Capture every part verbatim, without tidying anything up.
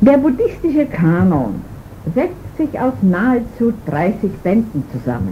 Der buddhistische Kanon setzt sich aus nahezu dreißig Bänden zusammen.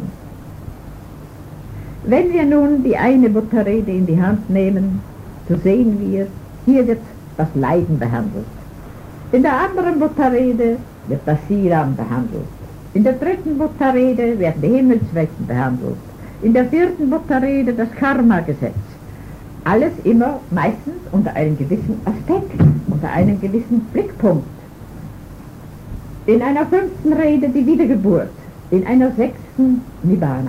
Wenn wir nun die eine Buddha-Rede in die Hand nehmen, so sehen wir, hier wird das Leiden behandelt. In der anderen Buddha-Rede wird das Siram behandelt. In der dritten Buddha-Rede werden die Himmelswelten behandelt. In der vierten Buddha-Rede das Karma-Gesetz. Alles immer meistens unter einem gewissen Aspekt, unter einem gewissen Blickpunkt. In einer fünften Rede die Wiedergeburt, in einer sechsten Nibbana.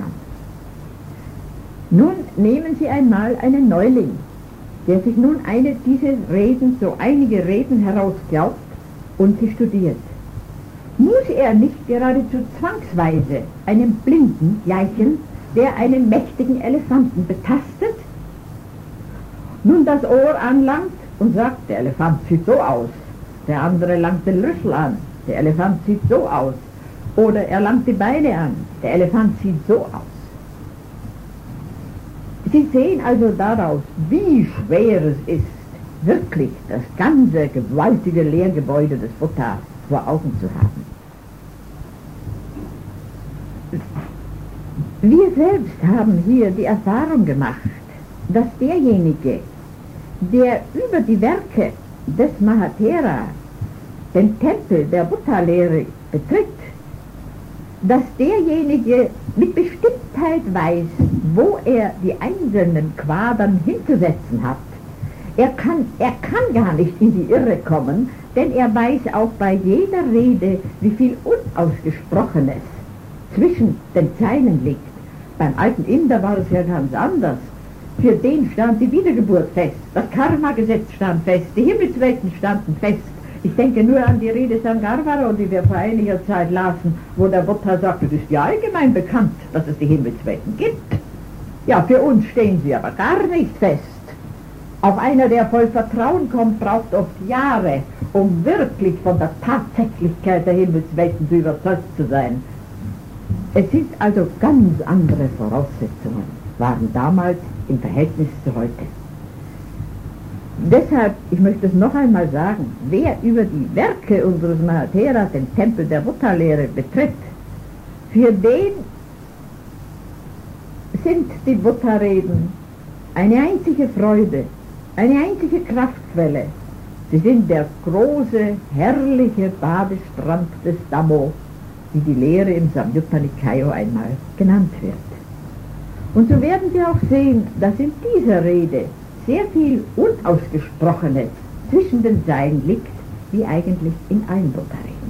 Nun nehmen Sie einmal einen Neuling, der sich nun eine dieser Reden, so einige Reden herausglaubt und sie studiert. Muss er nicht geradezu zwangsweise einem Blinden gleichen, der einen mächtigen Elefanten betastet, nun das Ohr anlangt und sagt, der Elefant sieht so aus, der andere langt den Rüssel an, der Elefant sieht so aus, oder er langt die Beine an, der Elefant sieht so aus. Sie sehen also daraus, wie schwer es ist, wirklich das ganze gewaltige Lehrgebäude des Buddha vor Augen zu haben. Wir selbst haben hier die Erfahrung gemacht, dass derjenige, der über die Werke des Mahathera den Tempel der Buddha-Lehre betritt, dass derjenige mit Bestimmtheit weiß, wo er die einzelnen Quadern hinzusetzen hat. Er kann, er kann gar nicht in die Irre kommen, denn er weiß auch bei jeder Rede, wie viel Unausgesprochenes zwischen den Zeilen liegt. Beim alten Inder war es ja ganz anders. Für den stand die Wiedergeburt fest, das Karma-Gesetz stand fest, die Himmelswelten standen fest. Ich denke nur an die Rede Sangarvara, die wir vor einiger Zeit lasen, wo der Buddha sagt, es ist ja allgemein bekannt, dass es die Himmelswelten gibt. Ja, für uns stehen sie aber gar nicht fest. Auch einer, der voll Vertrauen kommt, braucht oft Jahre, um wirklich von der Tatsächlichkeit der Himmelswelten zu überzeugt zu sein. Es sind also ganz andere Voraussetzungen, waren damals im Verhältnis zu heute. Deshalb, ich möchte es noch einmal sagen, wer über die Werke unseres Mahathera den Tempel der Buddha-Lehre betritt, für den sind die Buddha-Reden eine einzige Freude, eine einzige Kraftquelle. Sie sind der große, herrliche Badestrand des Dhammo, wie die Lehre im Samyutta Nikaya einmal genannt wird. Und so werden Sie auch sehen, dass in dieser Rede sehr viel Unausgesprochenes zwischen den Zeilen liegt, wie eigentlich in allen Buddha-Reden.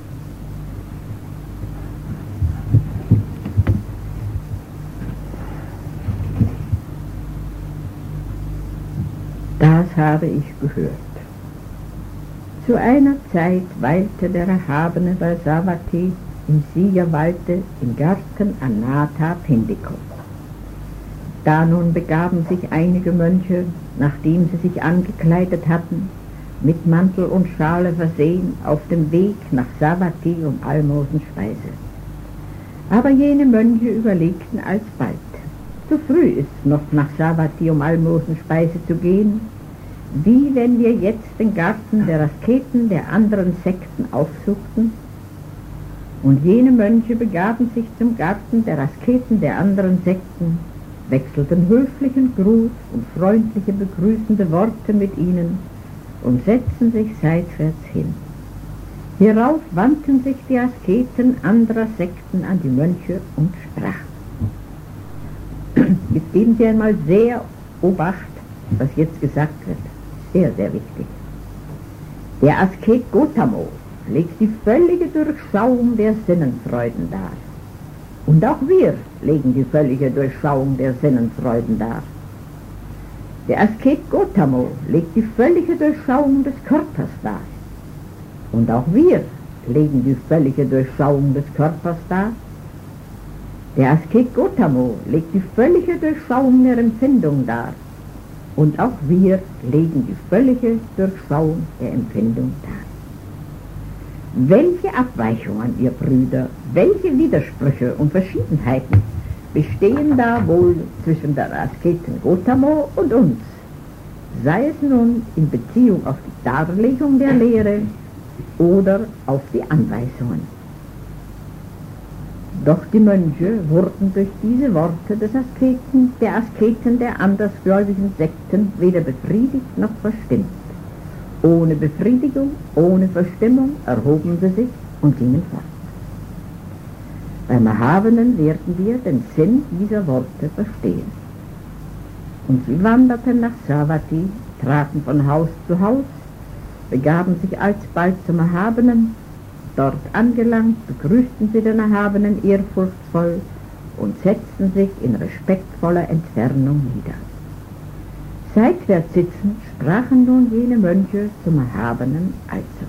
Das habe ich gehört. Zu einer Zeit weilte der erhabene Balsavati im Siegerwalde im Garten Anatha Pindiko. Da nun begaben sich einige Mönche, nachdem sie sich angekleidet hatten, mit Mantel und Schale versehen, auf dem Weg nach Savatthi um Almosenspeise. Aber jene Mönche überlegten alsbald, zu früh ist noch nach Savatthi um Almosenspeise zu gehen, wie wenn wir jetzt den Garten der Asketen der anderen Sekten aufsuchten. Und jene Mönche begaben sich zum Garten der Asketen der anderen Sekten, wechselten höflichen Gruß und freundliche begrüßende Worte mit ihnen und setzten sich seitwärts hin. Hierauf wandten sich die Asketen anderer Sekten an die Mönche und sprachen. Jetzt geben Sie einmal sehr Obacht, was jetzt gesagt wird. Sehr, sehr wichtig. Der Asket Gotamo legt die völlige Durchschauung der Sinnenfreuden dar. Und auch wir legen die völlige Durchschauung der Sinnenfreuden dar. Der Asket Gotamo legt die völlige Durchschauung des Körpers dar. Und auch wir legen die völlige Durchschauung des Körpers dar. Der Asket Gotamo legt die völlige Durchschauung der Empfindung dar. Und auch wir legen die völlige Durchschauung der Empfindung dar. Welche Abweichungen, ihr Brüder, welche Widersprüche und Verschiedenheiten bestehen da wohl zwischen der Asketen Gotamo und uns, sei es nun in Beziehung auf die Darlegung der Lehre oder auf die Anweisungen. Doch die Mönche wurden durch diese Worte des Asketen, der Asketen der andersgläubigen Sekten weder befriedigt noch verstimmt. Ohne Befriedigung, ohne Verstimmung erhoben sie sich und gingen fort. Beim Erhabenen werden wir den Sinn dieser Worte verstehen. Und sie wanderten nach Savatthi, traten von Haus zu Haus, begaben sich alsbald zum Erhabenen. Dort angelangt, begrüßten sie den Erhabenen ehrfurchtsvoll und setzten sich in respektvoller Entfernung nieder. Seitwärts sitzend sprachen nun jene Mönche zum Erhabenen also: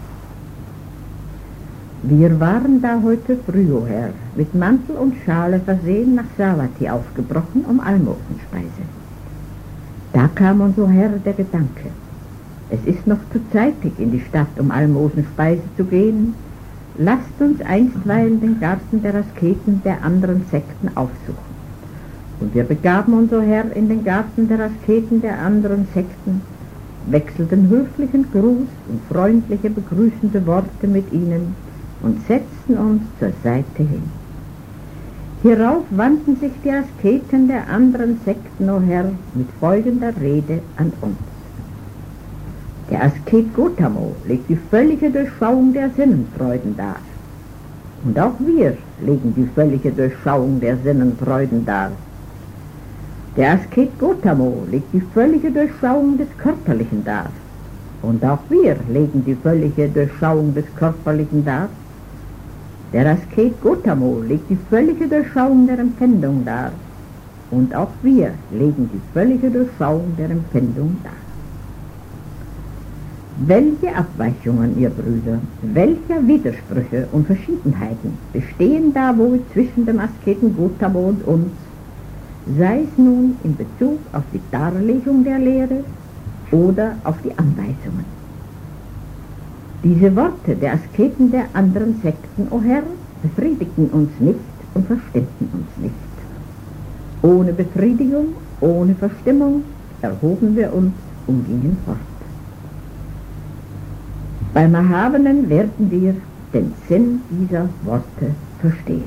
Wir waren da heute früh, o Herr, mit Mantel und Schale versehen nach Savatthi aufgebrochen um Almosenspeise. Da kam uns, o Herr, der Gedanke, es ist noch zu zeitig, in die Stadt um Almosenspeise zu gehen. Lasst uns einstweilen den Garten der Asketen der anderen Sekten aufsuchen. Und wir begaben uns, o Herr, in den Garten der Asketen der anderen Sekten, wechselten höflichen Gruß und freundliche begrüßende Worte mit ihnen und setzten uns zur Seite hin. Hierauf wandten sich die Asketen der anderen Sekten, o Herr, mit folgender Rede an uns. Der Asket Gotamo legt die völlige Durchschauung der Sinnenfreuden dar. Und auch wir legen die völlige Durchschauung der Sinnenfreuden dar. Der Asket Gotamo legt die völlige Durchschauung des Körperlichen dar. Und auch wir legen die völlige Durchschauung des Körperlichen dar. Der Asket Gotamo legt die völlige Durchschauung der Empfindung dar. Und auch wir legen die völlige Durchschauung der Empfindung dar. Welche Abweichungen, ihr Brüder, welche Widersprüche und Verschiedenheiten bestehen da wohl zwischen dem Asketen Gotamo und uns, sei es nun in Bezug auf die Darlegung der Lehre oder auf die Anweisungen. Diese Worte der Asketen der anderen Sekten, o Herr, befriedigten uns nicht und verstimmten uns nicht. Ohne Befriedigung, ohne Verstimmung erhoben wir uns und gingen fort. Beim Erhabenen werden wir den Sinn dieser Worte verstehen.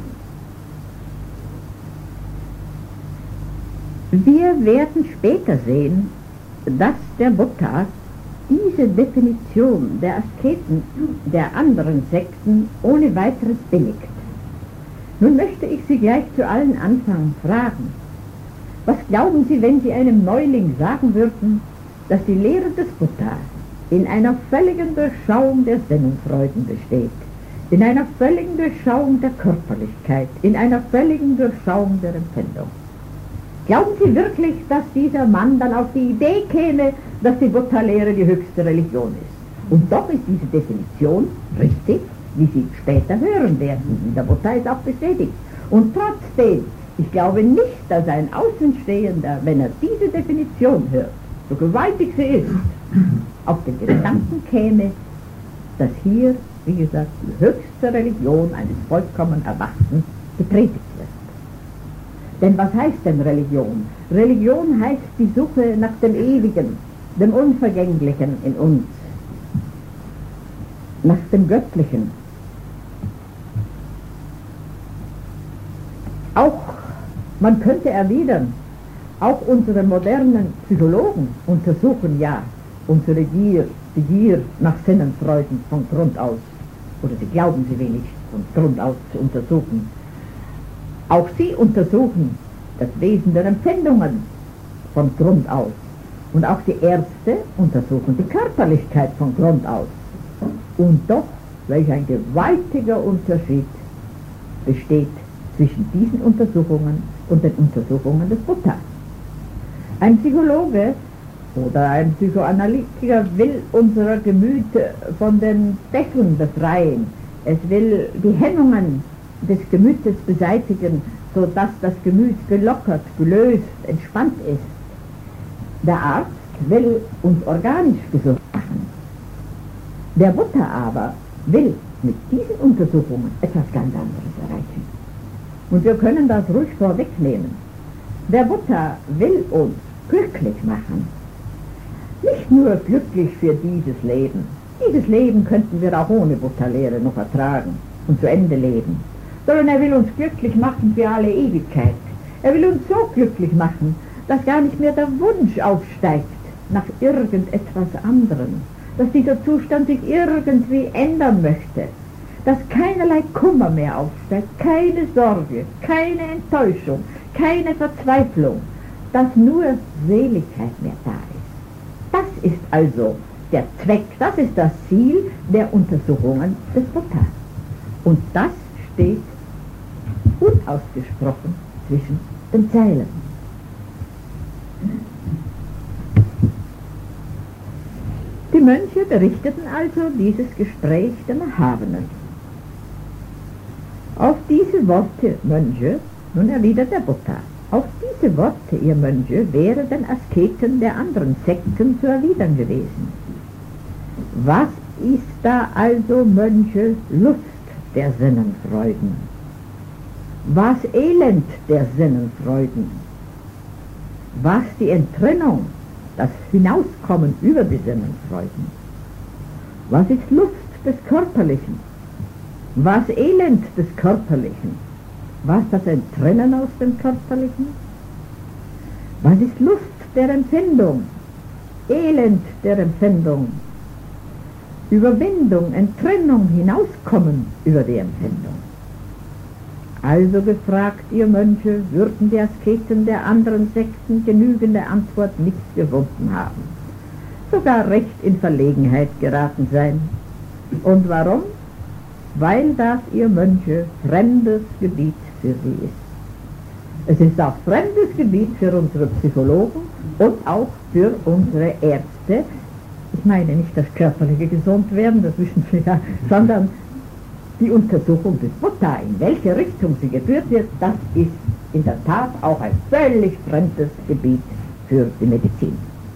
Wir werden später sehen, dass der Buddha diese Definition der Asketen der anderen Sekten ohne weiteres billigt. Nun möchte ich Sie gleich zu allen Anfang fragen: Was glauben Sie, wenn Sie einem Neuling sagen würden, dass die Lehre des Buddha in einer völligen Durchschauung der Sinnenfreuden besteht, in einer völligen Durchschauung der Körperlichkeit, in einer völligen Durchschauung der Empfindung? Glauben Sie wirklich, dass dieser Mann dann auf die Idee käme, dass die Buddha-Lehre die höchste Religion ist? Und doch ist diese Definition richtig, wie Sie später hören werden. Der Buddha ist auch bestätigt. Und trotzdem, ich glaube nicht, dass ein Außenstehender, wenn er diese Definition hört, so gewaltig sie ist, auf den Gedanken käme, dass hier, wie gesagt, die höchste Religion eines vollkommen Erwachten gepredigt wird. Denn was heißt denn Religion? Religion heißt die Suche nach dem Ewigen, dem Unvergänglichen in uns, nach dem Göttlichen. Auch, man könnte erwidern, auch unsere modernen Psychologen untersuchen ja unsere Gier, die Gier nach Sinnenfreuden von Grund aus, oder sie glauben sie wenig von Grund aus zu untersuchen. Auch sie untersuchen das Wesen der Empfindungen von Grund aus. Und auch die Ärzte untersuchen die Körperlichkeit von Grund aus. Und doch, welch ein gewaltiger Unterschied besteht zwischen diesen Untersuchungen und den Untersuchungen des Buddha. Ein Psychologe oder ein Psychoanalytiker will unser Gemüt von den Fesseln befreien. Es will die Hemmungen des Gemütes beseitigen, sodass das Gemüt gelockert, gelöst, entspannt ist. Der Arzt will uns organisch gesund machen. Der Buddha aber will mit diesen Untersuchungen etwas ganz anderes erreichen. Und wir können das ruhig vorwegnehmen. Der Buddha will uns glücklich machen. Nicht nur glücklich für dieses Leben. Dieses Leben könnten wir auch ohne Buddha-Lehre noch ertragen und zu Ende leben. Sondern er will uns glücklich machen für alle Ewigkeit. Er will uns so glücklich machen, dass gar nicht mehr der Wunsch aufsteigt nach irgendetwas anderem, dass dieser Zustand sich irgendwie ändern möchte, dass keinerlei Kummer mehr aufsteigt, keine Sorge, keine Enttäuschung, keine Verzweiflung, dass nur Seligkeit mehr da ist. Das ist also der Zweck, das ist das Ziel der Untersuchungen des Buddha. Und das steht unausgesprochen zwischen den Zeilen. Die Mönche berichteten also dieses Gespräch dem Erhabenen. Auf diese Worte, Mönche, nun erwidert der Buddha, auf diese Worte, ihr Mönche, wäre den Asketen der anderen Sekten zu erwidern gewesen. Was ist da also, Mönche, Lust der Sinnenfreuden? Was Elend der Sinnenfreuden? Was die Entrennung, das Hinauskommen über die Sinnenfreuden? Was ist Lust des Körperlichen? Was Elend des Körperlichen? Was das Entrennen aus dem Körperlichen? Was ist Lust der Empfindung? Elend der Empfindung? Überwindung, Entrennung, Hinauskommen über die Empfindung. Also gefragt, ihr Mönche, würden die Asketen der anderen Sekten genügende Antwort nicht gefunden haben, sogar recht in Verlegenheit geraten sein. Und warum? Weil das, ihr Mönche, fremdes Gebiet für sie ist. Es ist auch fremdes Gebiet für unsere Psychologen und auch für unsere Ärzte. Ich meine nicht das körperliche Gesundwerden, das wissen wir ja, sondern die Untersuchung des Buddha, in welche Richtung sie geführt wird, das ist in der Tat auch ein völlig fremdes Gebiet für die Medizin.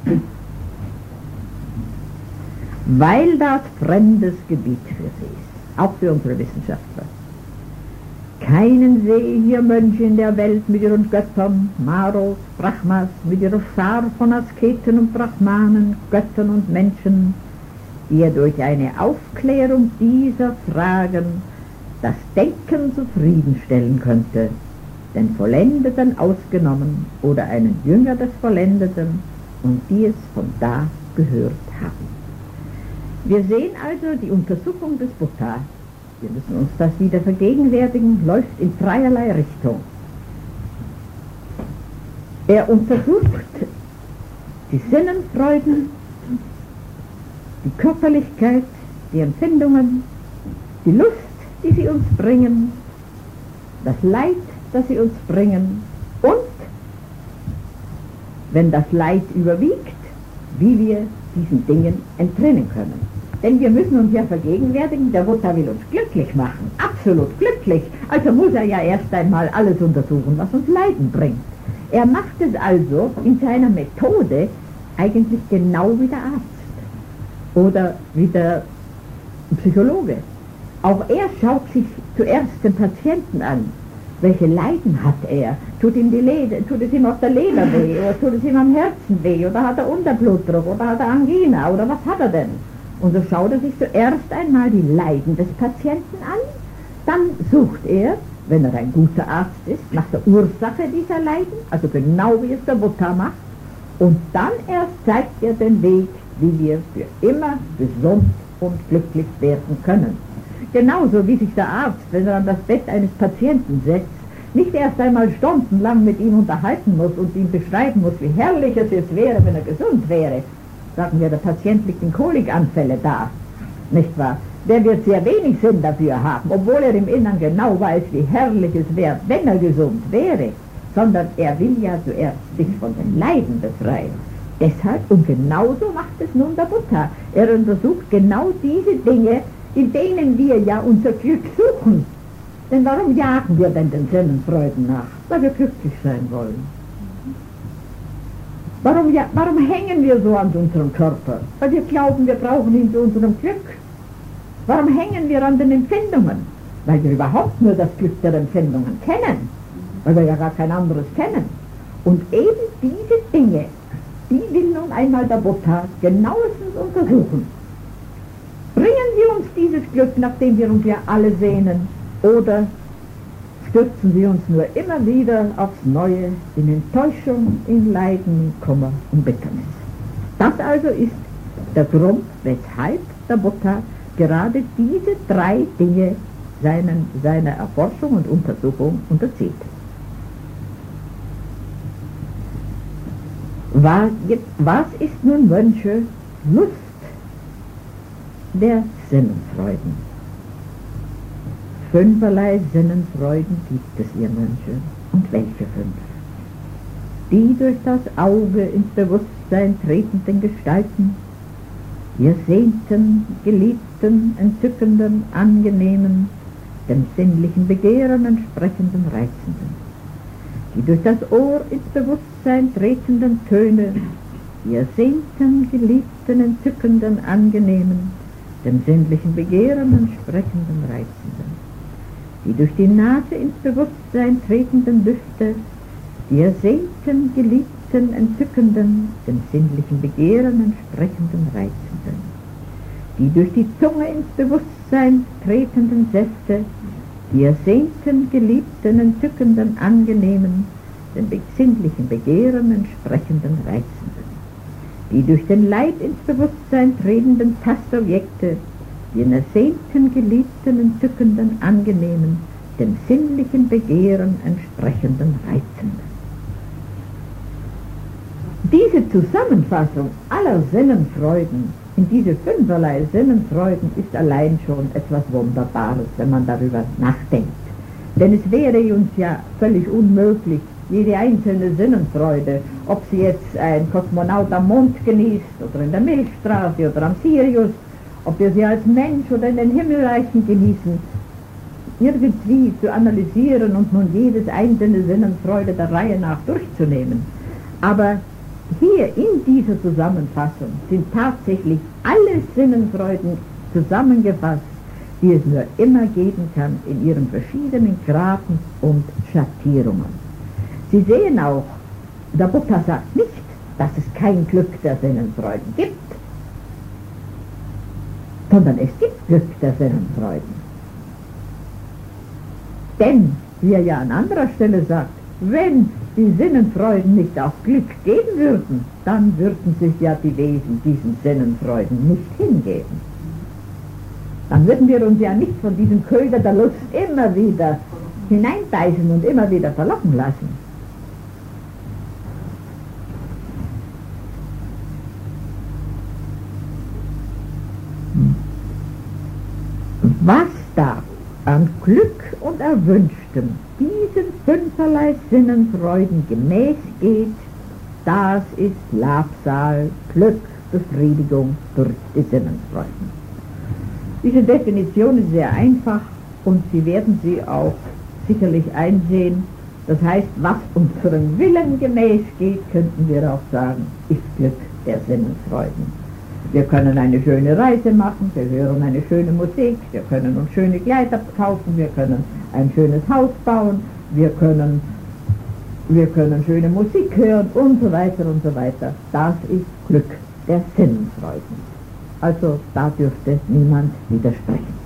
Weil das fremdes Gebiet für sie ist, auch für unsere Wissenschaftler. Keinen sehe hier Mönche in der Welt mit ihren Göttern, Maros, Brahmas, mit ihrer Schar von Asketen und Brahmanen, Göttern und Menschen, die er durch eine Aufklärung dieser Fragen das Denken zufriedenstellen könnte, den Vollendeten ausgenommen oder einen Jünger des Vollendeten und die es von da gehört haben. Wir sehen also die Untersuchung des Buddha. Wir müssen uns das wieder vergegenwärtigen, läuft in dreierlei Richtung. Er untersucht die Sinnenfreuden, die Körperlichkeit, die Empfindungen, die Lust, die sie uns bringen, das Leid, das sie uns bringen und, wenn das Leid überwiegt, wie wir diesen Dingen entrinnen können. Denn wir müssen uns ja vergegenwärtigen, der Buddha will uns glücklich machen, absolut glücklich. Also muss er ja erst einmal alles untersuchen, was uns Leiden bringt. Er macht es also in seiner Methode eigentlich genau wie der Arzt oder wie der Psychologe. Auch er schaut sich zuerst den Patienten an. Welche Leiden hat er? Tut, ihm die Leder, tut es ihm auf der Leber weh oder tut es ihm am Herzen weh oder hat er Unterblutdruck oder hat er Angina oder was hat er denn? Und so schaut er sich zuerst einmal die Leiden des Patienten an, dann sucht er, wenn er ein guter Arzt ist, nach der Ursache dieser Leiden, also genau wie es der Buddha macht, und dann erst zeigt er den Weg, wie wir für immer gesund und glücklich werden können. Genauso wie sich der Arzt, wenn er an das Bett eines Patienten setzt, nicht erst einmal stundenlang mit ihm unterhalten muss und ihm beschreiben muss, wie herrlich es jetzt wäre, wenn er gesund wäre. Sagen wir, der Patient liegt in Kolikanfälle da, nicht wahr? Der wird sehr wenig Sinn dafür haben, obwohl er im Innern genau weiß, wie herrlich es wäre, wenn er gesund wäre, sondern er will ja zuerst sich von den Leiden befreien. Deshalb, und genauso macht es nun der Buddha. Er untersucht genau diese Dinge, in denen wir ja unser Glück suchen. Denn warum jagen wir denn den Sinnenfreuden nach? Weil wir glücklich sein wollen. Warum, ja, warum hängen wir so an unserem Körper? Weil wir glauben, wir brauchen ihn zu unserem Glück. Warum hängen wir an den Empfindungen? Weil wir überhaupt nur das Glück der Empfindungen kennen. Weil wir ja gar kein anderes kennen. Und eben diese Dinge, die will nun einmal der Buddha genauestens untersuchen. Sie uns dieses Glück, nach dem wir uns ja alle sehnen, oder stürzen Sie uns nur immer wieder aufs Neue in Enttäuschung, in Leiden, Kummer und Bitternis. Das also ist der Grund, weshalb der Buddha gerade diese drei Dinge seinen, seiner Erforschung und Untersuchung unterzieht. Was, was ist nun, Mönche, Lust der Sinnenfreuden? Fünferlei Sinnenfreuden gibt es, ihr Mönche. Und welche fünf? Die durch das Auge ins Bewusstsein tretenden Gestalten, die ersehnten, geliebten, entzückenden, angenehmen, dem sinnlichen Begehren entsprechenden, reizenden. Die durch das Ohr ins Bewusstsein tretenden Töne, die ersehnten, geliebten, entzückenden, angenehmen, dem sinnlichen Begehren entsprechenden, reizenden. Die durch die Nase ins Bewusstsein tretenden Düfte, die ersehnten, geliebten, entzückenden, dem sinnlichen Begehren entsprechenden, reizenden. Die durch die Zunge ins Bewusstsein tretenden Säfte, die ersehnten, geliebten, entzückenden, angenehmen, dem sinnlichen Begehren entsprechenden, reizenden. Die durch den Leib ins Bewusstsein tretenden Tastobjekte, die ersehnten, geliebten, entzückenden, angenehmen, dem sinnlichen Begehren entsprechenden, reizenden. Diese Zusammenfassung aller Sinnenfreuden in diese fünferlei Sinnenfreuden ist allein schon etwas Wunderbares, wenn man darüber nachdenkt. Denn es wäre uns ja völlig unmöglich, jede einzelne Sinnenfreude, ob sie jetzt ein Kosmonaut am Mond genießt oder in der Milchstraße oder am Sirius, ob wir sie als Mensch oder in den Himmelreichen genießen, irgendwie zu analysieren und nun jedes einzelne Sinnenfreude der Reihe nach durchzunehmen. Aber hier in dieser Zusammenfassung sind tatsächlich alle Sinnenfreuden zusammengefasst, die es nur immer geben kann in ihren verschiedenen Graden und Schattierungen. Sie sehen auch, der Buddha sagt nicht, dass es kein Glück der Sinnenfreuden gibt, sondern es gibt Glück der Sinnenfreuden. Denn, wie er ja an anderer Stelle sagt, wenn die Sinnenfreuden nicht auch Glück geben würden, dann würden sich ja die Wesen diesen Sinnenfreuden nicht hingeben. Dann würden wir uns ja nicht von diesem Köder der Lust immer wieder hineinbeißen und immer wieder verlocken lassen. Was da an Glück und Erwünschtem diesen fünferlei Sinnenfreuden gemäß geht, das ist Labsal, Glück, Befriedigung durch die Sinnenfreuden. Diese Definition ist sehr einfach und Sie werden sie auch sicherlich einsehen. Das heißt, was unserem Willen gemäß geht, könnten wir auch sagen, ist Glück der Sinnenfreuden. Wir können eine schöne Reise machen, wir hören eine schöne Musik, wir können uns schöne Kleider kaufen, wir können ein schönes Haus bauen, wir können, wir können schöne Musik hören und so weiter und so weiter. Das ist Glück der Sinnenfreuden. Also da dürfte niemand widersprechen.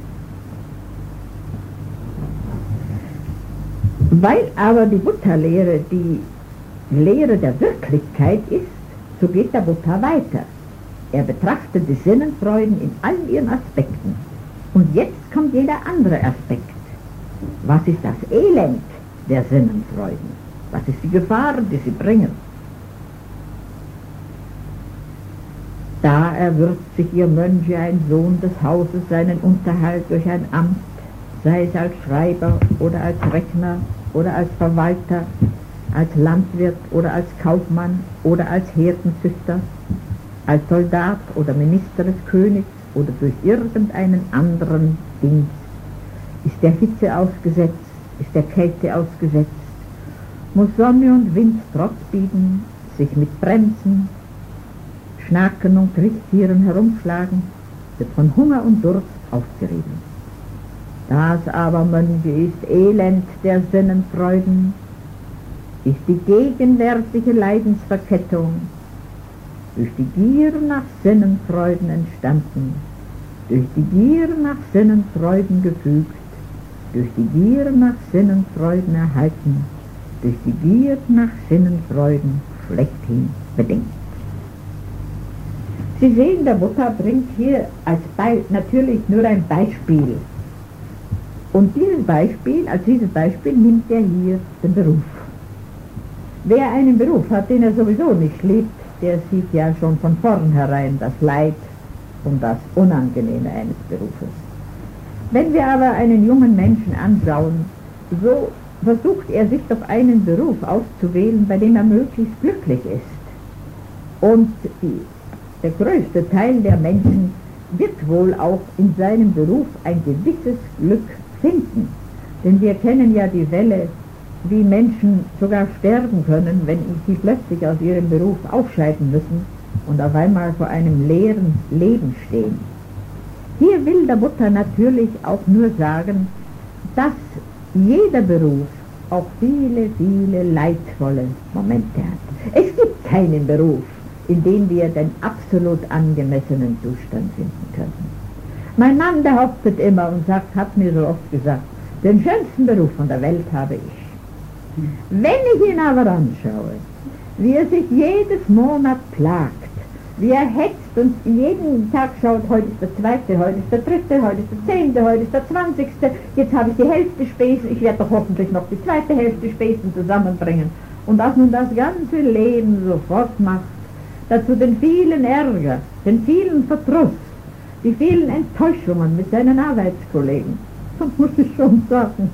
Weil aber die Buddha-Lehre die Lehre der Wirklichkeit ist, so geht der Buddha weiter. Er betrachtet die Sinnenfreuden in allen ihren Aspekten. Und jetzt kommt jeder andere Aspekt. Was ist das Elend der Sinnenfreuden? Was ist die Gefahr, die sie bringen? Da erwirbt sich ihr Mönche, ein Sohn des Hauses, seinen Unterhalt durch ein Amt, sei es als Schreiber oder als Rechner oder als Verwalter, als Landwirt oder als Kaufmann oder als Herdenzüchter, als Soldat oder Minister des Königs oder durch irgendeinen anderen Dienst, ist der Hitze ausgesetzt, ist der Kälte ausgesetzt, muss Sonne und Wind Trotz bieten, sich mit Bremsen, Schnaken und Kriechtieren herumschlagen, wird von Hunger und Durst aufgerieben. Das aber, Mönche, ist Elend der Sinnenfreuden, ist die gegenwärtige Leidensverkettung, durch die Gier nach Sinnenfreuden entstanden, durch die Gier nach Sinnenfreuden gefügt, durch die Gier nach Sinnenfreuden erhalten, durch die Gier nach Sinnenfreuden schlechthin bedingt. Sie sehen, der Buddha bringt hier als Be- natürlich nur ein Beispiel. Und dieses Beispiel, als dieses Beispiel nimmt er hier den Beruf. Wer einen Beruf hat, den er sowieso nicht liebt, der sieht ja schon von vornherein das Leid und das Unangenehme eines Berufes. Wenn wir aber einen jungen Menschen anschauen, so versucht er sich doch einen Beruf auszuwählen, bei dem er möglichst glücklich ist. Und die, der größte Teil der Menschen wird wohl auch in seinem Beruf ein gewisses Glück finden. Denn wir kennen ja die Fälle, wie Menschen sogar sterben können, wenn sie plötzlich aus ihrem Beruf ausscheiden müssen und auf einmal vor einem leeren Leben stehen. Hier will der Buddha natürlich auch nur sagen, dass jeder Beruf auch viele, viele leidvolle Momente hat. Es gibt keinen Beruf, in dem wir den absolut angemessenen Zustand finden können. Mein Mann behauptet immer und sagt, hat mir so oft gesagt, den schönsten Beruf von der Welt habe ich. Wenn ich ihn aber anschaue, wie er sich jedes Monat plagt, wie er hetzt und jeden Tag schaut, heute ist der zweite, heute ist der dritte, heute ist der zehnte, heute ist der zwanzigste, jetzt habe ich die Hälfte Spesen, ich werde doch hoffentlich noch die zweite Hälfte Spesen zusammenbringen. Und dass nun das ganze Leben sofort macht, dazu den vielen Ärger, den vielen Verdruss, die vielen Enttäuschungen mit seinen Arbeitskollegen, so muss ich schon sagen,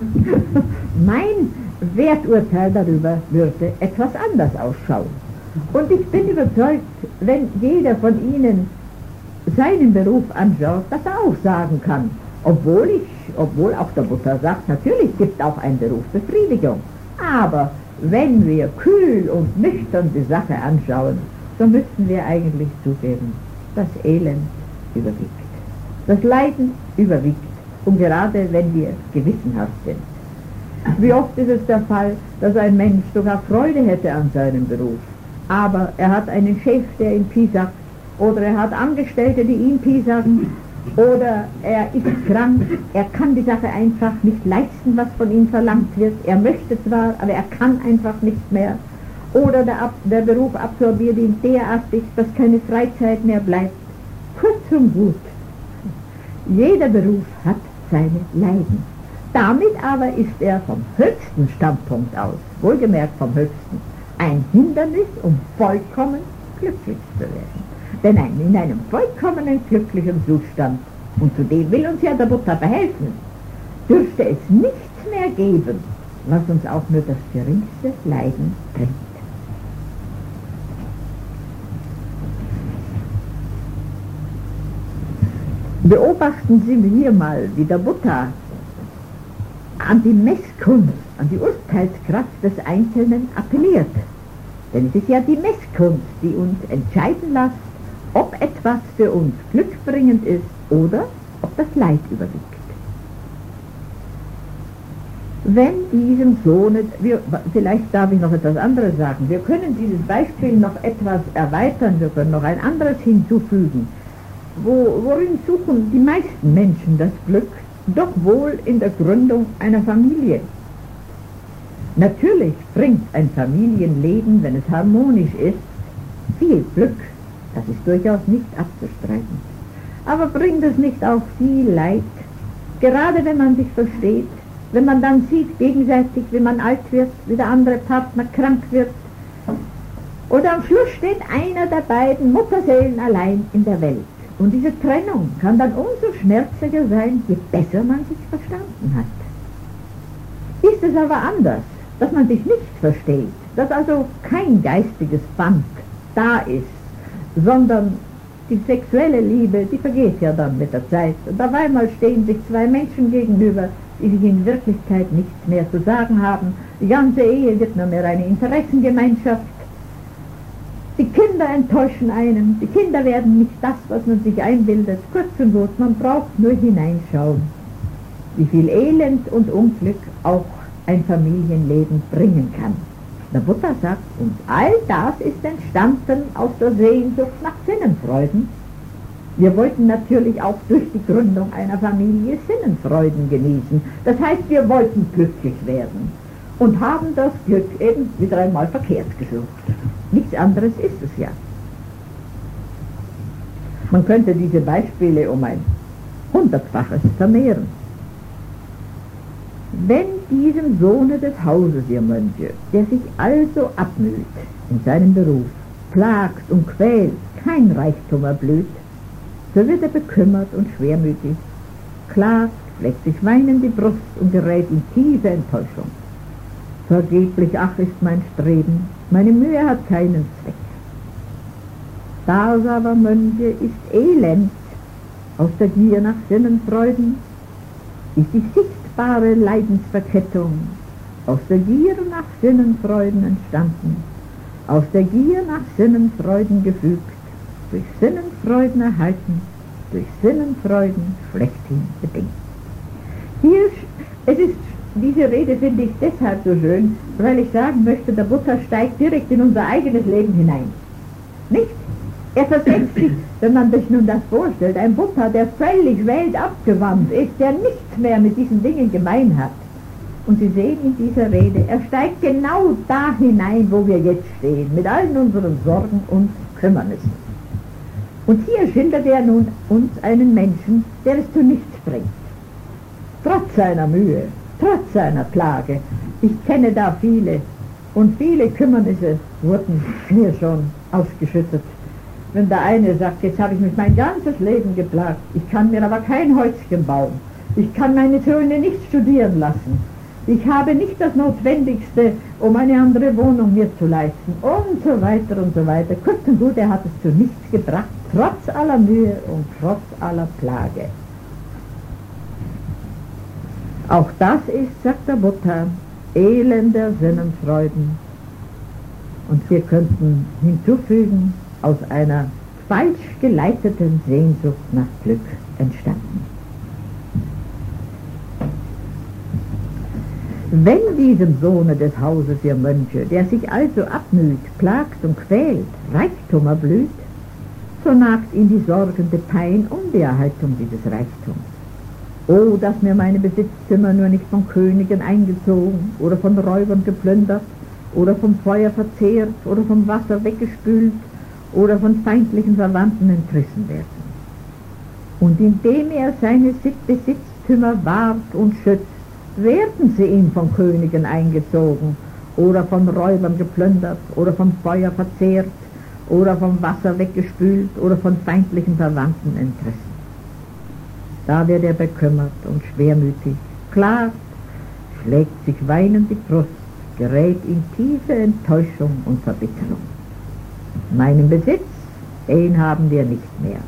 mein Werturteil darüber würde etwas anders ausschauen. Und ich bin überzeugt, wenn jeder von Ihnen seinen Beruf anschaut, dass er auch sagen kann, obwohl ich, obwohl auch der Buddha sagt, natürlich gibt auch ein Beruf Befriedigung, aber wenn wir kühl und nüchtern die Sache anschauen, so müssten wir eigentlich zugeben, das Elend überwiegt. Das Leiden überwiegt, und gerade wenn wir gewissenhaft sind. Wie oft ist es der Fall, dass ein Mensch sogar Freude hätte an seinem Beruf, aber er hat einen Chef, der ihn piesackt, oder er hat Angestellte, die ihn piesacken, oder er ist krank, er kann die Sache einfach nicht leisten, was von ihm verlangt wird, er möchte zwar, aber er kann einfach nicht mehr, oder der, Ab der Beruf absorbiert ihn derartig, dass keine Freizeit mehr bleibt. Kurz und gut, jeder Beruf hat seine Leiden. Damit aber ist er vom höchsten Standpunkt aus, wohlgemerkt vom höchsten, ein Hindernis, um vollkommen glücklich zu werden. Denn ein, in einem vollkommenen glücklichen Zustand, und zu dem will uns ja der Buddha verhelfen, dürfte es nichts mehr geben, was uns auch nur das geringste Leiden bringt. Beobachten Sie hier mal, wie der Buddha an die Messkunst, an die Urteilskraft des Einzelnen appelliert. Denn es ist ja die Messkunst, die uns entscheiden lässt, ob etwas für uns glückbringend ist oder ob das Leid überwiegt. Wenn diesem Sohne, wir, vielleicht darf ich noch etwas anderes sagen, wir können dieses Beispiel noch etwas erweitern, wir können noch ein anderes hinzufügen. Wo, worin suchen die meisten Menschen das Glück? Doch wohl in der Gründung einer Familie. Natürlich bringt ein Familienleben, wenn es harmonisch ist, viel Glück. Das ist durchaus nicht abzustreiten. Aber bringt es nicht auch viel Leid? Gerade wenn man sich versteht, wenn man dann sieht gegenseitig, wie man alt wird, wie der andere Partner krank wird. Oder am Schluss steht einer der beiden Mutterseelen allein in der Welt. Und diese Trennung kann dann umso schmerzlicher sein, je besser man sich verstanden hat. Ist es aber anders, dass man sich nicht versteht, dass also kein geistiges Band da ist, sondern die sexuelle Liebe, die vergeht ja dann mit der Zeit. Und auf einmal stehen sich zwei Menschen gegenüber, die sich in Wirklichkeit nichts mehr zu sagen haben. Die ganze Ehe wird nur mehr eine Interessengemeinschaft. Die Kinder enttäuschen einen, die Kinder werden nicht das, was man sich einbildet. Kurz und gut, man braucht nur hineinschauen, wie viel Elend und Unglück auch ein Familienleben bringen kann. Der Buddha sagt, und all das ist entstanden aus der Sehnsucht nach Sinnenfreuden. Wir wollten natürlich auch durch die Gründung einer Familie Sinnenfreuden genießen. Das heißt, wir wollten glücklich werden und haben das Glück eben wieder einmal verkehrt gesucht. Nichts anderes ist es ja. Man könnte diese Beispiele um ein hundertfaches vermehren. Wenn diesem Sohne des Hauses, ihr Mönche, der sich also abmüht in seinem Beruf, plagt und quält, kein Reichtum erblüht, so wird er bekümmert und schwermütig, klagt, schlägt sich weinend die Brust und gerät in tiefe Enttäuschung. Vergeblich, ach, ist mein Streben, meine Mühe hat keinen Zweck. Das aber, Mönche, ist Elend, aus der Gier nach Sinnenfreuden ist die sichtbare Leidensverkettung, aus der Gier nach Sinnenfreuden entstanden, aus der Gier nach Sinnenfreuden gefügt, durch Sinnenfreuden erhalten, durch Sinnenfreuden schlechthin bedingt. Hier, es ist, diese Rede finde ich deshalb so schön, weil ich sagen möchte, der Buddha steigt direkt in unser eigenes Leben hinein. Nicht? Er versetzt sich, wenn man sich nun das vorstellt, ein Buddha, der völlig weltabgewandt ist, der nichts mehr mit diesen Dingen gemein hat. Und Sie sehen in dieser Rede, er steigt genau da hinein, wo wir jetzt stehen, mit allen unseren Sorgen und Kümmernissen. Und hier schildert er nun uns einen Menschen, der es zu nichts bringt. Trotz seiner Mühe, trotz seiner Plage. Ich kenne da viele und viele Kümmernisse wurden mir schon ausgeschüttet. Wenn der eine sagt, jetzt habe ich mich mein ganzes Leben geplagt, ich kann mir aber kein Häuschen bauen, ich kann meine Söhne nicht studieren lassen, ich habe nicht das Notwendigste, um eine andere Wohnung mir zu leisten und so weiter und so weiter. Kurz und gut, er hat es zu nichts gebracht, trotz aller Mühe und trotz aller Plage. Auch das ist, sagt der Buddha, Elend der Sinnenfreuden. Und wir könnten hinzufügen, aus einer falsch geleiteten Sehnsucht nach Glück entstanden. Wenn diesem Sohne des Hauses, ihr Mönche, der sich also abmüht, plagt und quält, Reichtum erblüht, so nagt ihn die sorgende Pein um die Erhaltung dieses Reichtums. Oh, dass mir meine Besitztümer nur nicht von Königen eingezogen oder von Räubern geplündert oder vom Feuer verzehrt oder vom Wasser weggespült oder von feindlichen Verwandten entrissen werden. Und indem er seine Besitztümer wahrt und schützt, werden sie ihm von Königen eingezogen oder von Räubern geplündert oder vom Feuer verzehrt oder vom Wasser weggespült oder von feindlichen Verwandten entrissen. Da wird er bekümmert und schwermütig, klagt, schlägt sich weinend die Brust, gerät in tiefe Enttäuschung und Verbitterung. Meinen Besitz, den haben wir nicht mehr.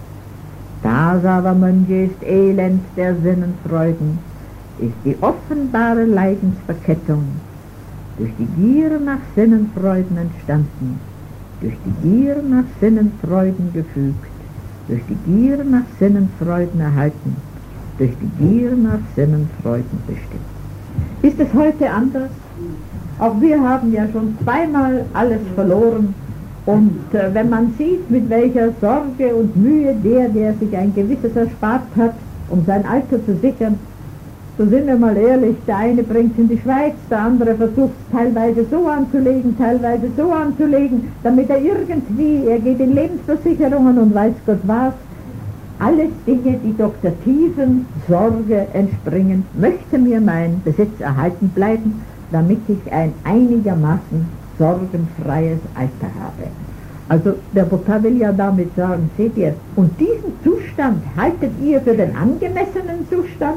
Das aber, Mönche, ist Elend der Sinnenfreuden, ist die offenbare Leidensverkettung, durch die Gier nach Sinnenfreuden entstanden, durch die Gier nach Sinnenfreuden gefügt, durch die Gier nach Sinnenfreuden erhalten, durch die Gier nach Sinnenfreuden bestimmt. Ist es heute anders? Auch wir haben ja schon zweimal alles verloren. Und äh, wenn man sieht, mit welcher Sorge und Mühe der, der sich ein gewisses erspart hat, um sein Alter zu sichern, so sind wir mal ehrlich, der eine bringt es in die Schweiz, der andere versucht es teilweise so anzulegen, teilweise so anzulegen, damit er irgendwie, er geht in Lebensversicherungen und weiß Gott was. Alles Dinge, die doch der tiefen Sorge entspringen, möchte mir mein Besitz erhalten bleiben, damit ich ein einigermaßen sorgenfreies Alter habe. Also der Buddha will ja damit sagen, seht ihr, und diesen Zustand haltet ihr für den angemessenen Zustand?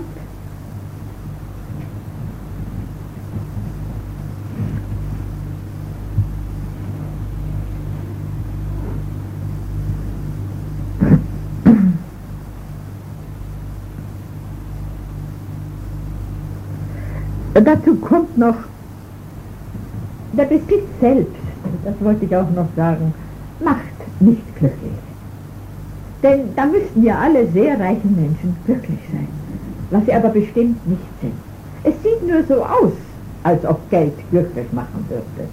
Dazu kommt noch der Besitz selbst, das wollte ich auch noch sagen, macht nicht glücklich. Denn da müssten ja alle sehr reichen Menschen glücklich sein, was sie aber bestimmt nicht sind. Es sieht nur so aus, als ob Geld glücklich machen würde.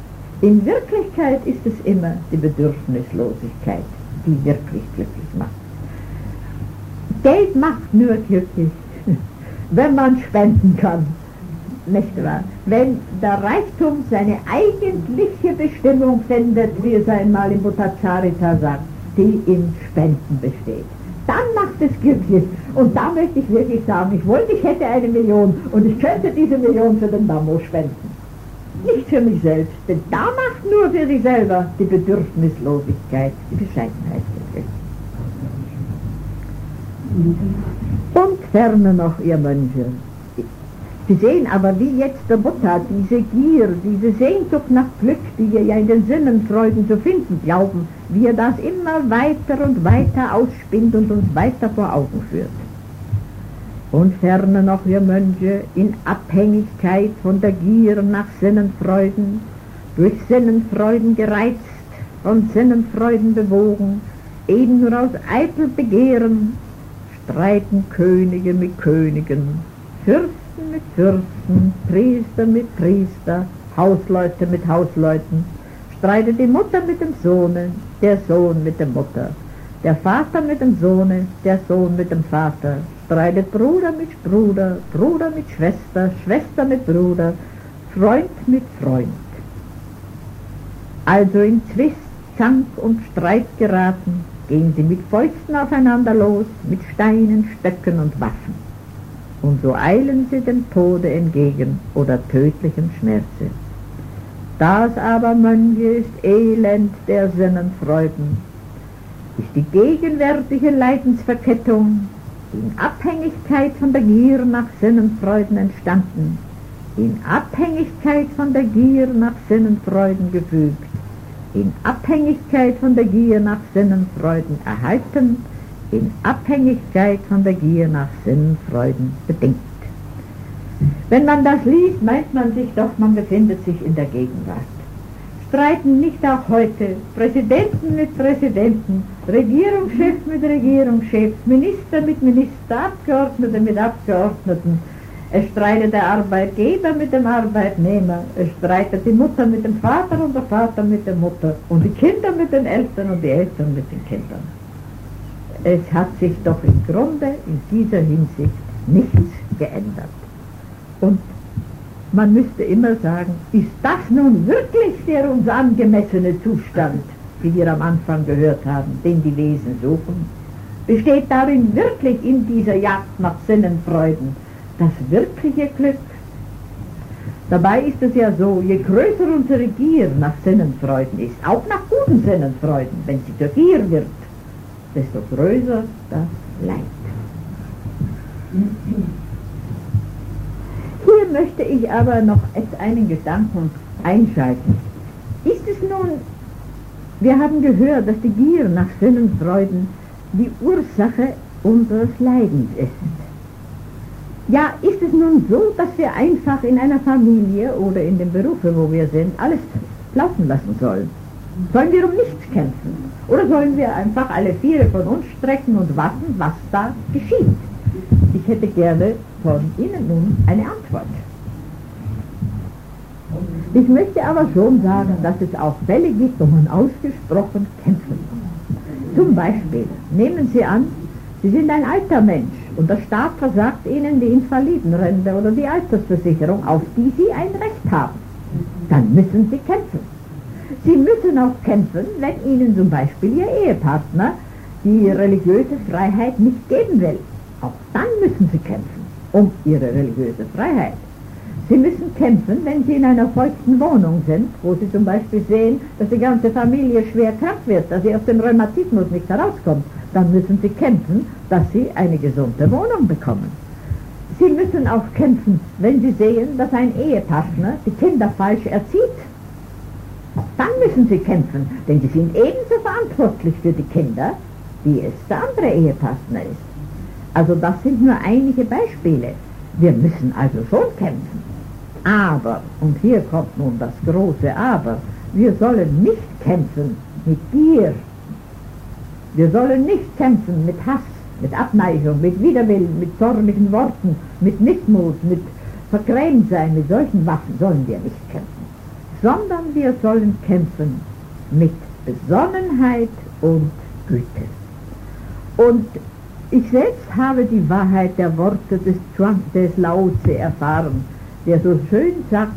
In Wirklichkeit ist es immer die Bedürfnislosigkeit, die wirklich glücklich macht. Geld macht nur glücklich, wenn man spenden kann, nicht wahr? Wenn der Reichtum seine eigentliche Bestimmung findet, wie es einmal in Mutter Charita sagt, die in Spenden besteht. Dann macht es glücklich. Und da möchte ich wirklich sagen, ich wollte, ich hätte eine Million und ich könnte diese Million für den Bambo spenden. Nicht für mich selbst, denn da macht nur für sich selber die Bedürfnislosigkeit, die Bescheidenheit glücklich. Und ferner noch, ihr Mönche. Sie sehen aber, wie jetzt der Buddha diese Gier, diese Sehnsucht nach Glück, die wir ja in den Sinnenfreuden zu finden glauben, wie er das immer weiter und weiter ausspinnt und uns weiter vor Augen führt. Und ferner noch, ihr Mönche, in Abhängigkeit von der Gier nach Sinnenfreuden, durch Sinnenfreuden gereizt, von Sinnenfreuden bewogen, eben nur aus eitel Begehren, streiten Könige mit Königen, Fürsten mit Fürsten, Priester mit Priester, Hausleute mit Hausleuten, streitet die Mutter mit dem Sohne, der Sohn mit der Mutter, der Vater mit dem Sohne, der Sohn mit dem Vater, streitet Bruder mit Bruder, Bruder mit Schwester, Schwester mit Bruder, Freund mit Freund. Also in Zwist, Zank und Streit geraten, gehen sie mit Fäusten aufeinander los, mit Steinen, Stöcken und Waffen. Und so eilen sie dem Tode entgegen oder tödlichem Schmerze. Das aber, Mönche, ist Elend der Sinnenfreuden, ist die gegenwärtige Leidensverkettung, in Abhängigkeit von der Gier nach Sinnenfreuden entstanden, in Abhängigkeit von der Gier nach Sinnenfreuden gefügt, in Abhängigkeit von der Gier nach Sinnenfreuden erhalten, in Abhängigkeit von der Gier nach Sinnenfreuden bedingt. Wenn man das liest, meint man sich doch, man befindet sich in der Gegenwart. Streiten nicht auch heute Präsidenten mit Präsidenten, Regierungschef mit Regierungschef, Minister mit Minister, Abgeordnete mit Abgeordneten. Es streitet der Arbeitgeber mit dem Arbeitnehmer, es streitet die Mutter mit dem Vater und der Vater mit der Mutter und die Kinder mit den Eltern und die Eltern mit den Kindern. Es hat sich doch im Grunde in dieser Hinsicht nichts geändert. Und man müsste immer sagen, ist das nun wirklich der uns angemessene Zustand, wie wir am Anfang gehört haben, den die Wesen suchen? Besteht darin wirklich in dieser Jagd nach Sinnenfreuden das wirkliche Glück? Dabei ist es ja so, je größer unsere Gier nach Sinnenfreuden ist, auch nach guten Sinnenfreuden, wenn sie zur Gier wird, desto größer das Leid. Hier möchte ich aber noch einen Gedanken einschalten. Ist es nun, wir haben gehört, dass die Gier nach Sinnenfreuden die Ursache unseres Leidens ist. Ja, ist es nun so, dass wir einfach in einer Familie oder in dem Berufe, wo wir sind, alles laufen lassen sollen? Sollen wir um nichts kämpfen? Oder sollen wir einfach alle Viere von uns strecken und warten, was da geschieht? Ich hätte gerne von Ihnen nun eine Antwort. Ich möchte aber schon sagen, dass es auch Fälle gibt, wo man ausgesprochen kämpfen muss. Zum Beispiel, nehmen Sie an, Sie sind ein alter Mensch und der Staat versagt Ihnen die Invalidenrente oder die Altersversicherung, auf die Sie ein Recht haben. Dann müssen Sie kämpfen. Sie müssen auch kämpfen, wenn Ihnen zum Beispiel Ihr Ehepartner die religiöse Freiheit nicht geben will. Auch dann müssen Sie kämpfen um Ihre religiöse Freiheit. Sie müssen kämpfen, wenn Sie in einer feuchten Wohnung sind, wo Sie zum Beispiel sehen, dass die ganze Familie schwer krank wird, dass sie aus dem Rheumatismus nicht herauskommt. Dann müssen Sie kämpfen, dass Sie eine gesunde Wohnung bekommen. Sie müssen auch kämpfen, wenn Sie sehen, dass ein Ehepartner die Kinder falsch erzieht. Dann müssen Sie kämpfen, denn Sie sind ebenso verantwortlich für die Kinder, wie es der andere Ehepartner ist. Also das sind nur einige Beispiele. Wir müssen also schon kämpfen. Aber, und hier kommt nun das große Aber, wir sollen nicht kämpfen mit Gier. Wir sollen nicht kämpfen mit Hass, mit Abneigung, mit Widerwillen, mit zornigen Worten, mit Missmut, mit Vergrämtsein, mit solchen Waffen sollen wir nicht kämpfen. Sondern wir sollen kämpfen mit Besonnenheit und Güte. Und Ich selbst habe die Wahrheit der Worte des, des Lao Tse erfahren, der so schön sagt,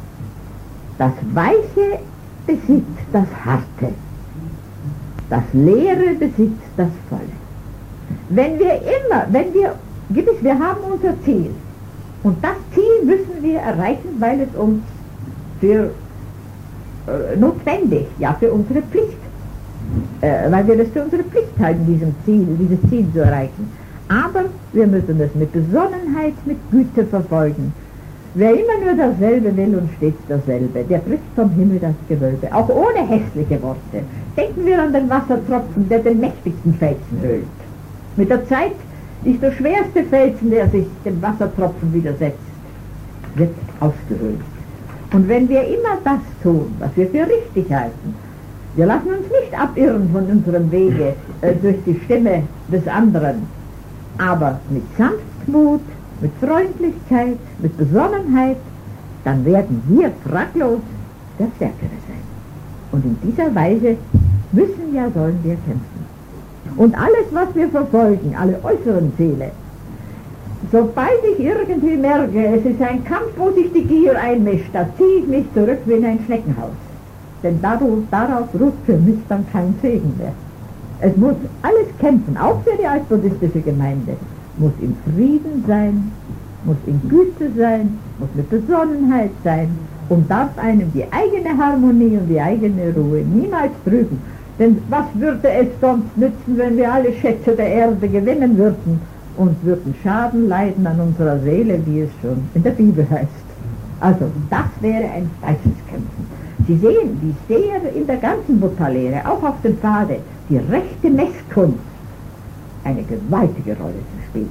das Weiche besitzt das Harte, das Leere besitzt das Volle. Wenn wir immer, wenn wir, gewiss, wir haben unser Ziel und das Ziel müssen wir erreichen, weil es uns für äh, notwendig, ja für unsere Pflicht, äh, weil wir das für unsere Pflicht halten, diesem Ziel, dieses Ziel zu erreichen. Aber wir müssen es mit Besonnenheit, mit Güte verfolgen. Wer immer nur dasselbe will und stets dasselbe, der bricht vom Himmel das Gewölbe, auch ohne hässliche Worte. Denken wir an den Wassertropfen, der den mächtigsten Felsen höhlt. Mit der Zeit ist der schwerste Felsen, der sich dem Wassertropfen widersetzt, wird ausgehöhlt. Und wenn wir immer das tun, was wir für richtig halten, wir lassen uns nicht abirren von unserem Wege äh, durch die Stimme des anderen, aber mit Sanftmut, mit Freundlichkeit, mit Besonnenheit, dann werden wir fraglos der Stärkere sein. Und in dieser Weise müssen ja, sollen wir kämpfen. Und alles, was wir verfolgen, alle äußeren Ziele, sobald ich irgendwie merke, es ist ein Kampf, wo sich die Gier einmischt, da ziehe ich mich zurück wie in ein Schneckenhaus. Denn darauf, darauf ruht für mich dann kein Segen mehr. Es muss alles kämpfen, auch für die altbuddhistische Gemeinde. Muss in Frieden sein, muss in Güte sein, muss mit Besonnenheit sein und darf einem die eigene Harmonie und die eigene Ruhe niemals trüben. Denn was würde es sonst nützen, wenn wir alle Schätze der Erde gewinnen würden und würden Schaden leiden an unserer Seele, wie es schon in der Bibel heißt. Also das wäre ein falsches Kämpfen. Sie sehen, wie sehr in der ganzen Buddha-Lehre, auch auf dem Pfade, die rechte Messkunst eine gewaltige Rolle spielt.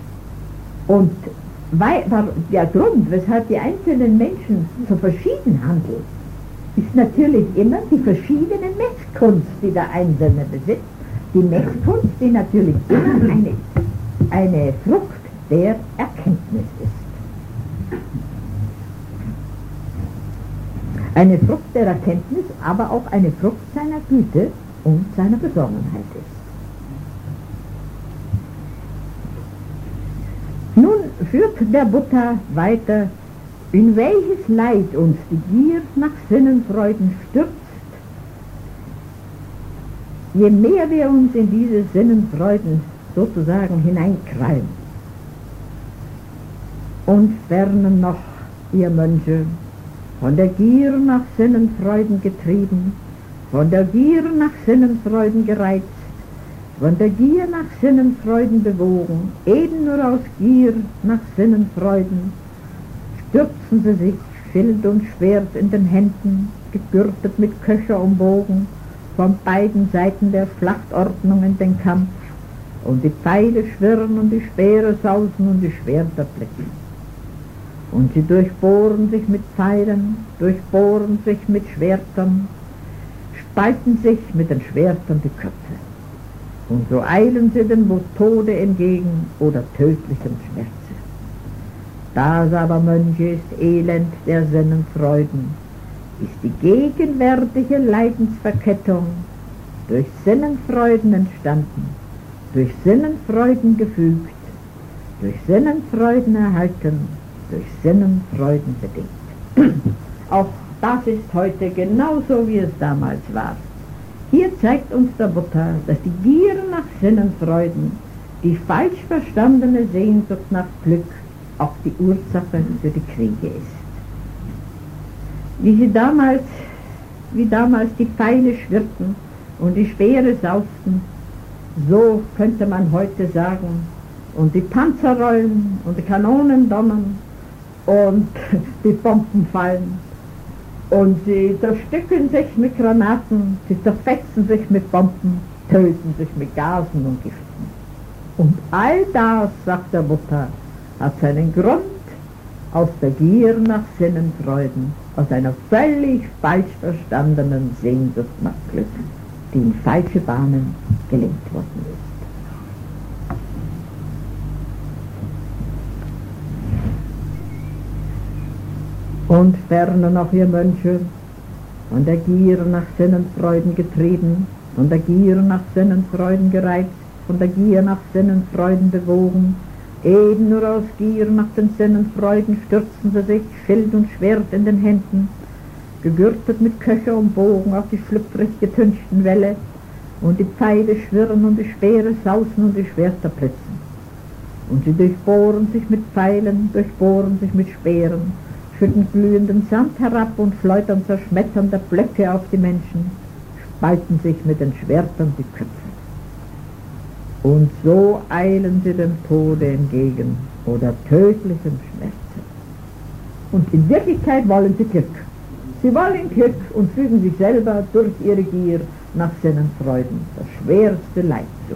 Und weil, war der Grund, weshalb die einzelnen Menschen so verschieden handeln, ist natürlich immer die verschiedene Messkunst, die der Einzelne besitzt. Die Messkunst, die natürlich immer eine, eine Frucht der Erkenntnis ist. Eine Frucht der Erkenntnis, aber auch eine Frucht seiner Güte und seiner Besonnenheit ist. Nun führt der Buddha weiter, in welches Leid uns die Gier nach Sinnenfreuden stürzt, je mehr wir uns in diese Sinnenfreuden sozusagen hineinkrallen. Und fernen noch, ihr Mönche, von der Gier nach Sinnenfreuden getrieben, von der Gier nach Sinnenfreuden gereizt, von der Gier nach Sinnenfreuden bewogen, eben nur aus Gier nach Sinnenfreuden, stürzen sie sich, Schild und Schwert in den Händen, gegürtet mit Köcher umbogen, von beiden Seiten der Schlachtordnung in den Kampf, und die Pfeile schwirren und die Speere sausen und die Schwerter blitzen. Und sie durchbohren sich mit Pfeilen, durchbohren sich mit Schwertern, spalten sich mit den Schwertern die Köpfe. Und so eilen sie dem Tode entgegen oder tödlichem Schmerze. Das aber, Mönche, ist Elend der Sinnenfreuden, ist die gegenwärtige Leidensverkettung durch Sinnenfreuden entstanden, durch Sinnenfreuden gefügt, durch Sinnenfreuden erhalten, durch Sinnenfreuden bedingt. Auch das ist heute genauso, wie es damals war. Hier zeigt uns der Buddha, dass die Gier nach Sinnenfreuden, die falsch verstandene Sehnsucht nach Glück, auch die Ursache für die Kriege ist. Wie sie damals, wie damals die Pfeile schwirrten und die Speere sausten, so könnte man heute sagen, und die Panzer rollen und die Kanonen donnern und die Bomben fallen und sie zerstückeln sich mit Granaten, sie zerfetzen sich mit Bomben, töten sich mit Gasen und Giften. Und all das, sagt der Buddha, hat seinen Grund aus der Gier nach Sinnenfreuden, aus einer völlig falsch verstandenen Sehnsucht nach Glück, die in falsche Bahnen gelenkt worden ist. Und ferner noch, ihr Mönche, von der Gier nach Sinnenfreuden getrieben, von der Gier nach Sinnenfreuden gereizt, von der Gier nach Sinnenfreuden bewogen. Eben nur aus Gier nach den Sinnenfreuden stürzten sie sich, Schild und Schwert in den Händen, gegürtet mit Köcher und Bogen auf die schlüpfrig getünchten Wälle, und die Pfeile schwirren und die Speere sausen und die Schwerter blitzen. Und sie durchbohren sich mit Pfeilen, durchbohren sich mit Speeren, schütten glühenden Sand herab und schleudern zerschmetternde Blöcke auf die Menschen, spalten sich mit den Schwertern die Köpfe. Und so eilen sie dem Tode entgegen oder tödlichem Schmerzen. Und in Wirklichkeit wollen sie Glück. Sie wollen Glück und fügen sich selber durch ihre Gier nach Sinnenfreuden das schwerste Leid zu.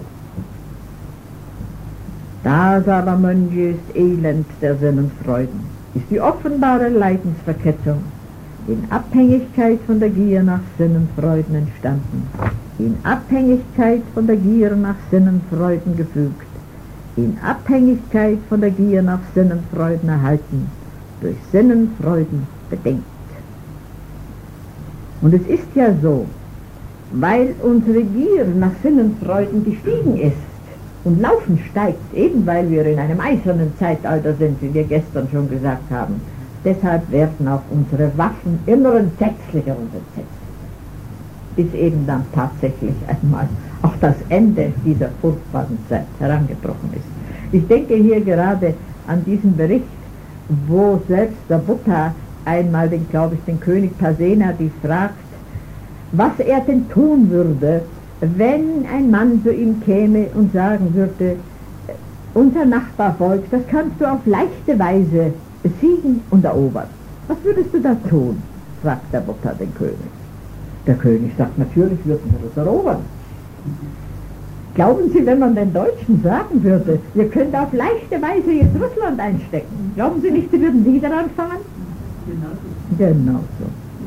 Das aber, Mönche, ist Elend der Sinnenfreuden, ist die offenbare Leidensverkettung, in Abhängigkeit von der Gier nach Sinnenfreuden entstanden, in Abhängigkeit von der Gier nach Sinnenfreuden gefügt, in Abhängigkeit von der Gier nach Sinnenfreuden erhalten, durch Sinnenfreuden bedingt. Und es ist ja so, weil unsere Gier nach Sinnenfreuden gestiegen ist und laufend steigt, eben weil wir in einem eisernen Zeitalter sind, wie wir gestern schon gesagt haben, deshalb werden auch unsere Waffen immer entsetzlicher und entsetzlicher, bis eben dann tatsächlich einmal auch das Ende dieser furchtbaren Zeit herangebrochen ist. Ich denke hier gerade an diesen Bericht, wo selbst der Buddha einmal, den, glaube ich, den König Pasenadi fragt, was er denn tun würde, wenn ein Mann zu ihm käme und sagen würde, unser Nachbarvolk, das kannst du auf leichte Weise besiegen und erobern. Was würdest du da tun? Fragt der Buddha den König. Der König sagt, natürlich würden wir das erobern. Glauben Sie, wenn man den Deutschen sagen würde, ihr könnt auf leichte Weise jetzt Russland einstecken, glauben Sie nicht, sie würden wieder anfangen? Genau. Genau so.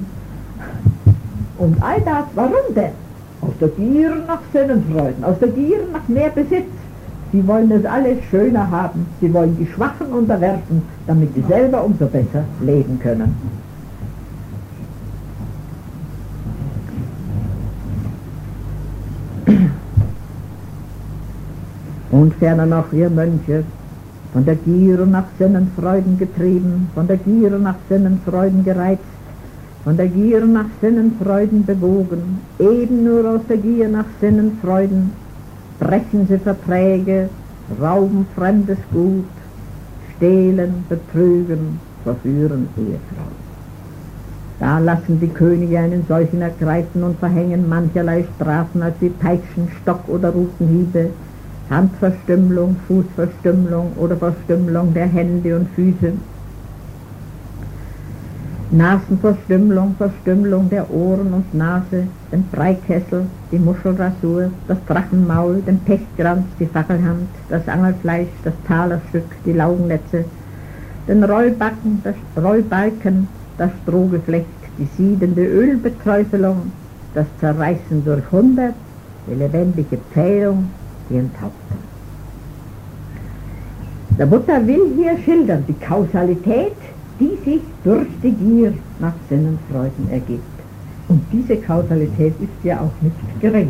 Und all das, warum denn? Aus der Gier nach Sinnenfreuden, aus der Gier nach mehr Besitz. Sie wollen es alles schöner haben, sie wollen die Schwachen unterwerfen, damit sie selber umso besser leben können. Und ferner noch, ihr Mönche, von der Gier nach Sinnenfreuden getrieben, von der Gier nach Sinnenfreuden gereizt, von der Gier nach Sinnenfreuden bewogen, eben nur aus der Gier nach Sinnenfreuden, brechen sie Verträge, rauben fremdes Gut, stehlen, betrügen, verführen Ehefrauen. Da lassen die Könige einen solchen ergreifen und verhängen mancherlei Strafen als wie Peitschen, Stock oder Rutenhiebe, Handverstümmelung, Fußverstümmelung oder Verstümmelung der Hände und Füße, Nasenverstümmelung, Verstümmelung der Ohren und Nase, den Breikessel, die Muschelrasur, das Drachenmaul, den Pechkranz, die Fackelhand, das Angelfleisch, das Talerstück, die Laugennetze, den Rollbacken, das Rollbalken, das Strohgeflecht, die siedende Ölbeträufelung, das Zerreißen durch Hunde, die lebendige Pfählung, die Enthauptung. Der Buddha will hier schildern die Kausalität, die sich durch die Gier nach Sinnenfreuden ergibt. Und diese Kausalität ist ja auch nicht gering.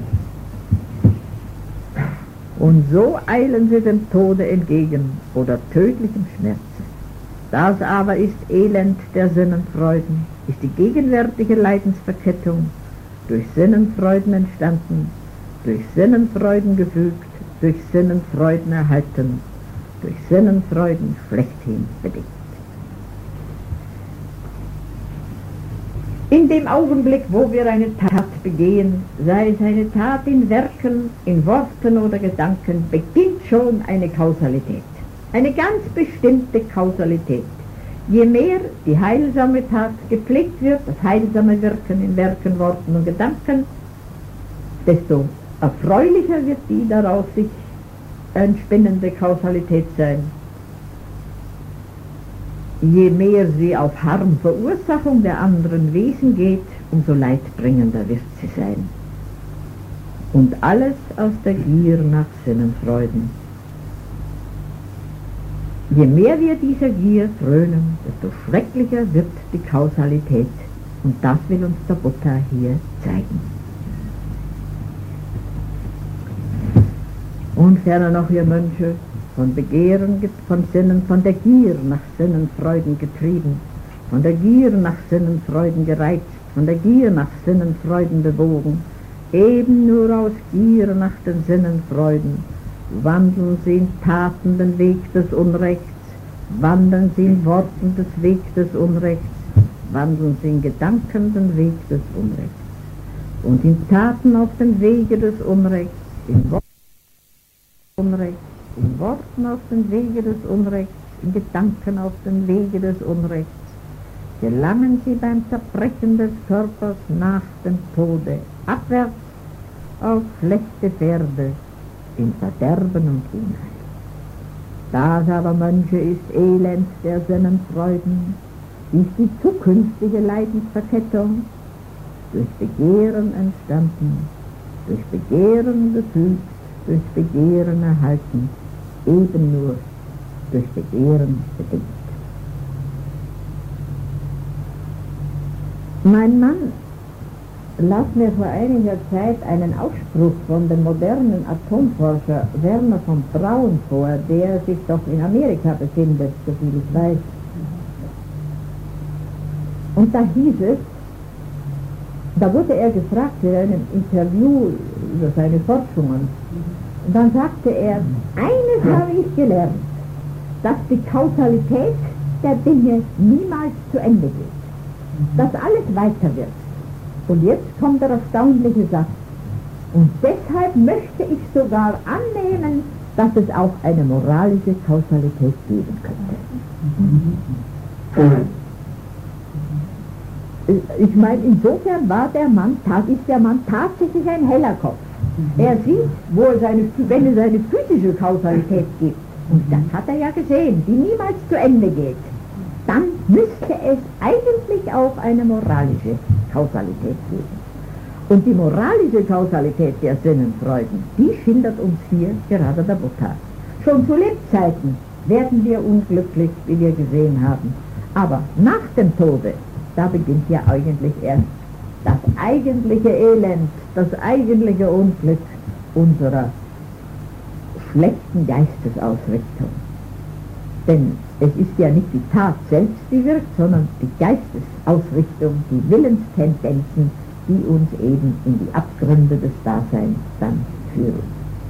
Und so eilen sie dem Tode entgegen oder tödlichem Schmerzen. Das aber ist Elend der Sinnenfreuden, ist die gegenwärtige Leidensverkettung, durch Sinnenfreuden entstanden, durch Sinnenfreuden gefügt, durch Sinnenfreuden erhalten, durch Sinnenfreuden schlechthin bedingt. In dem Augenblick, wo wir eine Tat begehen, sei es eine Tat in Werken, in Worten oder Gedanken, beginnt schon eine Kausalität. Eine ganz bestimmte Kausalität. Je mehr die heilsame Tat gepflegt wird, das heilsame Wirken in Werken, Worten und Gedanken, desto erfreulicher wird die daraus sich entspinnende Kausalität sein. Je mehr sie auf Harmverursachung der anderen Wesen geht, umso leidbringender wird sie sein. Und alles aus der Gier nach Sinnenfreuden. Je mehr wir dieser Gier frönen, desto schrecklicher wird die Kausalität. Und das will uns der Buddha hier zeigen. Und ferner noch, ihr Mönche, von Begehren, von Sinnen, von der Gier nach Sinnenfreuden getrieben, von der Gier nach Sinnenfreuden gereizt, von der Gier nach Sinnenfreuden bewogen, eben nur aus Gier nach den Sinnenfreuden, wandeln sie in Taten den Weg des Unrechts, wandeln sie in Worten des Weg des Unrechts, wandeln sie in Gedanken den Weg des Unrechts, und in Taten auf den Wege des Unrechts, in Worten des Unrechts, in Worten auf den Wege des Unrechts, in Gedanken auf den Wege des Unrechts, gelangen sie beim Zerbrechen des Körpers nach dem Tode abwärts auf schlechte Pferde in Verderben und Unheil. Das aber, Mönche, ist Elend der Sinnenfreuden, ist die zukünftige Leidensverkettung, durch Begehren entstanden, durch Begehren gefügt, durch Begehren erhalten, eben nur durch Begehren bedingt. Mein Mann las mir vor einiger Zeit einen Ausspruch von dem modernen Atomforscher Werner von Braun vor, der sich doch in Amerika befindet, soviel ich weiß. Und da hieß es, da wurde er gefragt in einem Interview über seine Forschungen, und dann sagte er, eines habe ich gelernt, dass die Kausalität der Dinge niemals zu Ende geht, dass alles weiter wird. Und jetzt kommt der erstaunliche Satz, und deshalb möchte ich sogar annehmen, dass es auch eine moralische Kausalität geben könnte. Ich meine, insofern war der Mann, ist der Mann tatsächlich ein heller Kopf. Er sieht, wo es eine, wenn es eine physische Kausalität gibt, und das hat er ja gesehen, die niemals zu Ende geht, dann müsste es eigentlich auch eine moralische Kausalität geben. Und die moralische Kausalität der Sinnenfreuden, die schildert uns hier gerade der Buddha. Schon zu Lebzeiten werden wir unglücklich, wie wir gesehen haben. Aber nach dem Tode, da beginnt ja eigentlich erst das eigentliche Elend, das eigentliche Unglück unserer schlechten Geistesausrichtung. Denn es ist ja nicht die Tat selbst, die wirkt, sondern die Geistesausrichtung, die Willenstendenzen, die uns eben in die Abgründe des Daseins dann führen.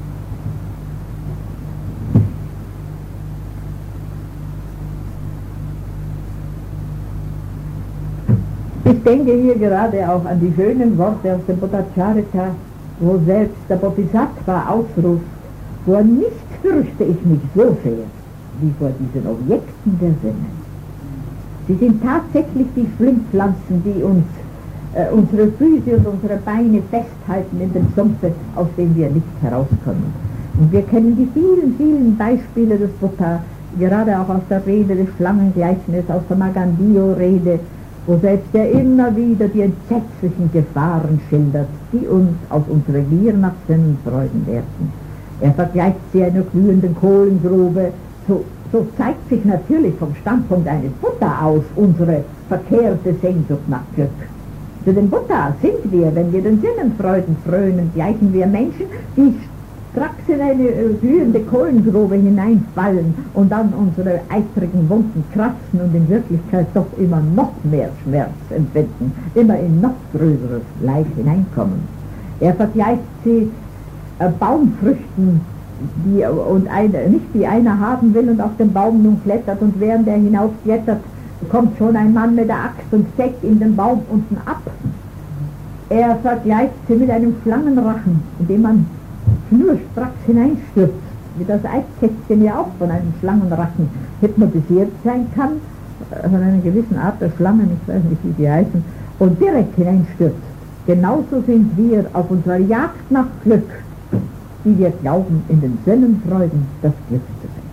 Ich denke hier gerade auch an die schönen Worte aus dem Bodhacharita, wo selbst der Bodhisattva ausruft, vor nichts fürchte ich mich so sehr wie vor diesen Objekten der Sinne. Sie sind tatsächlich die Schlingpflanzen, die uns, äh, unsere Füße und unsere Beine festhalten in dem Sumpfe, aus dem wir nicht herauskommen. Und wir kennen die vielen, vielen Beispiele des Buddha, gerade auch aus der Rede des Schlangengleichnisses, aus der Magandio-Rede, wo selbst er immer wieder die entsetzlichen Gefahren schildert, die uns aus unserer Gier nach Sinnenfreuden werden. Er vergleicht sie einer glühenden Kohlengrube. So, so zeigt sich natürlich vom Standpunkt eines Buddha aus unsere verkehrte Sehnsucht nach Glück. Für den Buddha sind wir, wenn wir den Sinnenfreuden frönen, gleichen wir Menschen, die stracks in eine äh, glühende Kohlengrube hineinfallen und dann unsere eitrigen Wunden kratzen und in Wirklichkeit doch immer noch mehr Schmerz empfinden, immer in noch größeres Leid hineinkommen. Er vergleicht sie äh, Baumfrüchten, die, und eine, nicht die einer haben will und auf den Baum nun klettert, und während er hinaufklettert, kommt schon ein Mann mit der Axt und sägt in den Baum unten ab. Er vergleicht sie mit einem Schlangenrachen, in dem man schnurstracks hineinstürzt, wie das Eiskästchen ja auch von einem Schlangenrachen hypnotisiert sein kann, von einer gewissen Art der Schlangen, ich weiß nicht, wie die heißen, und direkt hineinstürzt. Genauso sind wir auf unserer Jagd nach Glück, die wir glauben, in den Sinnenfreuden das Glück zu finden.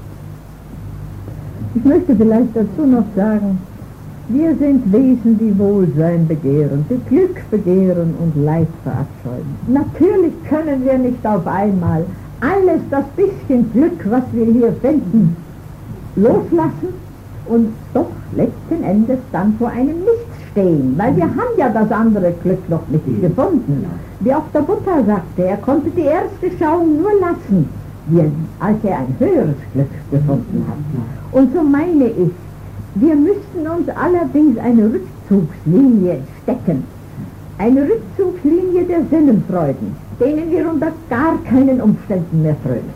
Ich möchte vielleicht dazu noch sagen, wir sind Wesen, die Wohlsein begehren, die Glück begehren und Leid verabscheuen. Natürlich können wir nicht auf einmal alles, das bisschen Glück, was wir hier finden, loslassen und doch letzten Endes dann vor einem Nichts verstehen, weil wir haben ja das andere Glück noch nicht gefunden. Wie auch der Buddha sagte, er konnte die erste Schauung nur lassen, als er ein höheres Glück gefunden hat. Und so meine ich, wir müssten uns allerdings eine Rückzugslinie stecken, eine Rückzugslinie der Sinnenfreuden, denen wir unter gar keinen Umständen mehr frönen.